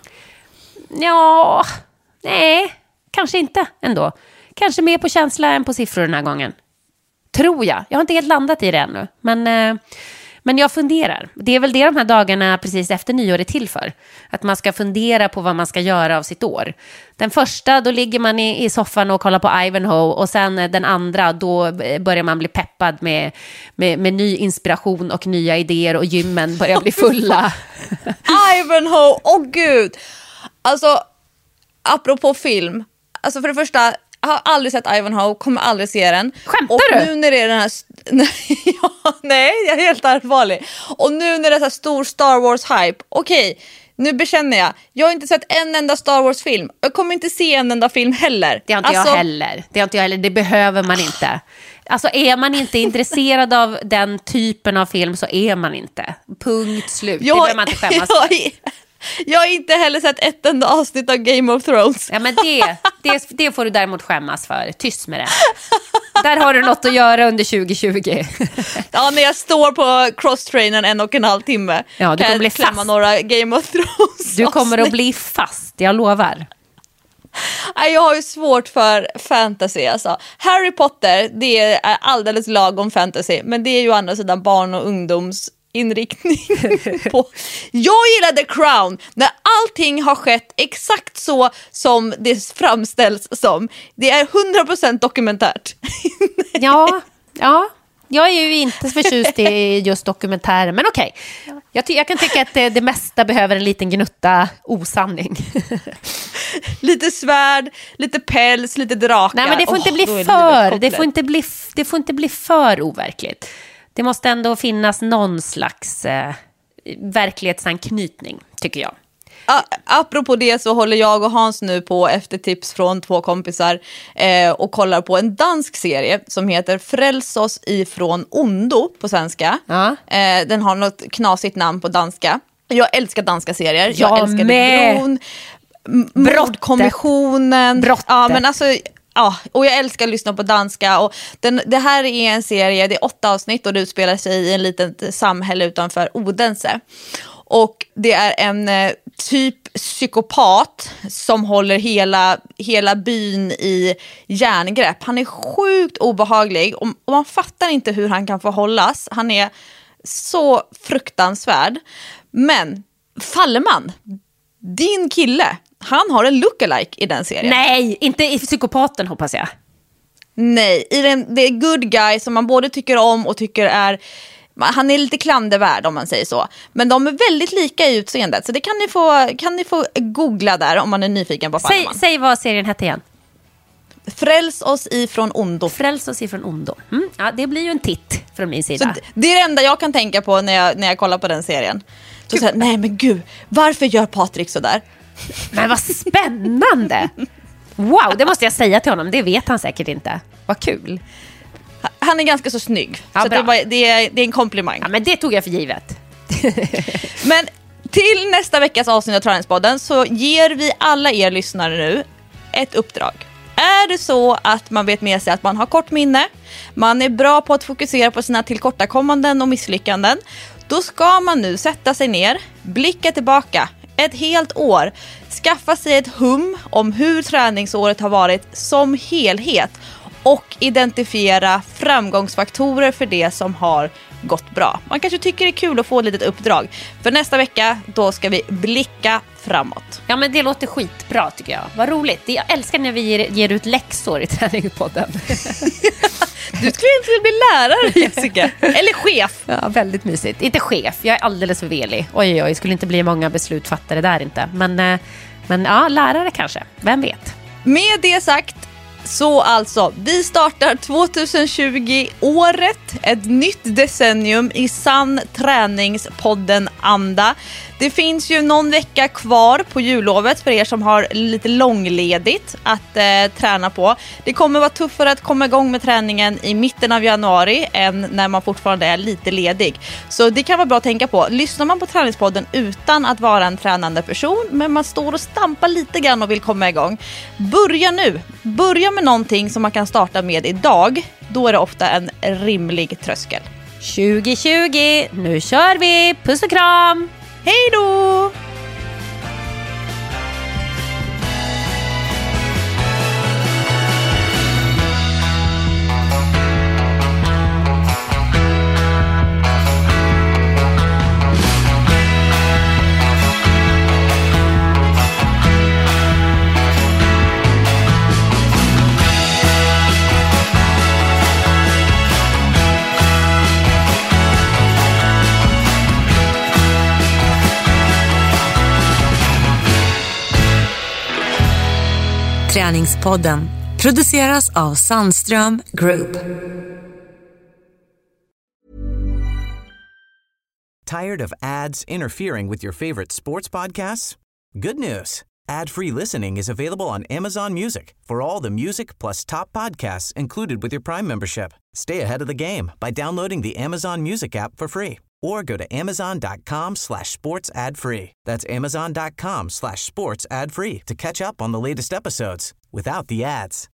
Ja, nej, kanske inte ändå. Kanske mer på känsla än på siffror den här gången. Tror jag. Jag har inte helt landat i det ännu. Men jag funderar. Det är väl det de här dagarna precis efter nyår är till för. Att man ska fundera på vad man ska göra av sitt år. Den första, då ligger man i soffan och kollar på Ivanhoe. Och sen den andra, då börjar man bli peppad med ny inspiration och nya idéer. Och gymmen börjar bli fulla. Ivanhoe, gud! Alltså, apropå film. Alltså för det första, jag har aldrig sett Ivanhoe, kommer aldrig se den. Skämtar du? Nu när det är den här... Nej, jag är helt allvarlig. Och nu när det är så här stor Star Wars-hype, okej, nu bekänner jag har inte sett en enda Star Wars-film. Jag kommer inte se en enda film heller. Det har inte jag heller. Det behöver man inte. Alltså är man inte intresserad av den typen av film så är man inte. Punkt slut. Det behöver man inte skämmas för. Jag har inte heller sett ett enda avsnitt av Game of Thrones. Ja, men det får du däremot skämmas för. Tyst med det. Där har du något att göra under 2020. Ja, när jag står på crosstrainern 1,5 timme. Ja, du kommer bli klämma fast. några Game of Thrones. Du kommer att bli fast, jag lovar. Jag har ju svårt för fantasy alltså. Harry Potter, det är alldeles lagom fantasy. Men det är ju andra sidan barn- och ungdomsinriktning på. Jag gillar The Crown när allting har skett exakt så som det framställs som. Det är 100% dokumentärt. Ja. Jag är ju inte förtjust i just dokumentärer, men okej. Jag kan tycka att det mesta behöver en liten gnutta osanning. Lite svärd, lite päls, lite drakar. Nej, men det får inte bli det får inte bli för overkligt. Det måste ändå finnas någon slags verklighetsanknytning, tycker jag. Apropå det så håller jag och Hans nu på efter tips från 2 kompisar och kollar på en dansk serie som heter Fräls oss ifrån ondo på svenska. Ja. Den har något knasigt namn på danska. Jag älskar danska serier. Jag älskar med. Bron, Mordkommissionen. Brottet. Ja, men alltså... Ja, och jag älskar att lyssna på danska och det här är en serie, det är 8 avsnitt och det utspelar sig i en litet samhälle utanför Odense. Och det är en typ psykopat som håller hela byn i järngrepp. Han är sjukt obehaglig och man fattar inte hur han kan förhållas. Han är så fruktansvärd. Men Falleman, din kille, han har en lookalike i den serien. Nej, inte i psykopaten hoppas jag. Nej, det är good guy som man både tycker om och tycker är... Han är lite klandervärd om man säger så. Men de är väldigt lika i utseendet. Så det kan ni få googla där om man är nyfiken på Falleman. Säg vad serien hette igen. Fräls oss ifrån ondo. Fräls oss ifrån ondo. Ja, det blir ju en titt från min sida. Så det är det enda jag kan tänka på när jag kollar på den serien. Så säger, nej men gud, varför gör Patrik så där? Men vad spännande! Wow, det måste jag säga till honom. Det vet han säkert inte. Vad kul. Han är ganska så snygg. Ja, så det är en komplimang. Ja, men det tog jag för givet. Men till nästa veckas avsnitt av Träningspodden så ger vi alla er lyssnare nu ett uppdrag. Är det så att man vet med sig att man har kort minne, man är bra på att fokusera på sina tillkortakommanden och misslyckanden, då ska man nu sätta sig ner, blicka tillbaka ett helt år, skaffa sig ett hum om hur träningsåret har varit som helhet och identifiera framgångsfaktorer för det som har gått bra. Man kanske tycker det är kul att få ett litet uppdrag. För nästa vecka, då ska vi blicka framåt. Ja, men det låter skitbra tycker jag. Vad roligt. Jag älskar när vi ger ut läxor i Träningspodden. Du skulle inte vilja bli lärare, Jessica. Eller chef. Ja, väldigt mysigt. Inte chef, jag är alldeles för velig. Oj, skulle inte bli många beslutsfattare där inte. Men ja, lärare kanske. Vem vet? Med det sagt, Så alltså, vi startar 2020-året, ett nytt decennium i sann träningspodden-anda. Det finns ju någon vecka kvar på jullovet för er som har lite långledigt att träna på. Det kommer vara tuffare att komma igång med träningen i mitten av januari än när man fortfarande är lite ledig. Så det kan vara bra att tänka på. Lyssnar man på träningspodden utan att vara en tränande person, men man står och stampar lite grann och vill komma igång. Börja nu! Börja med någonting som man kan starta med idag. Då är det ofta en rimlig tröskel. 2020, nu kör vi! Puss och kram! Hej då! Träningspodden produceras av Sandström Group. Tired of ads interfering with your favorite sports podcasts? Good news. Ad-free listening is available on Amazon Music for all the music plus top podcasts included with your Prime membership. Stay ahead of the game by downloading the Amazon Music app for free or go to amazon.com/sports ad free. That's amazon.com/sports ad free to catch up on the latest episodes without the ads.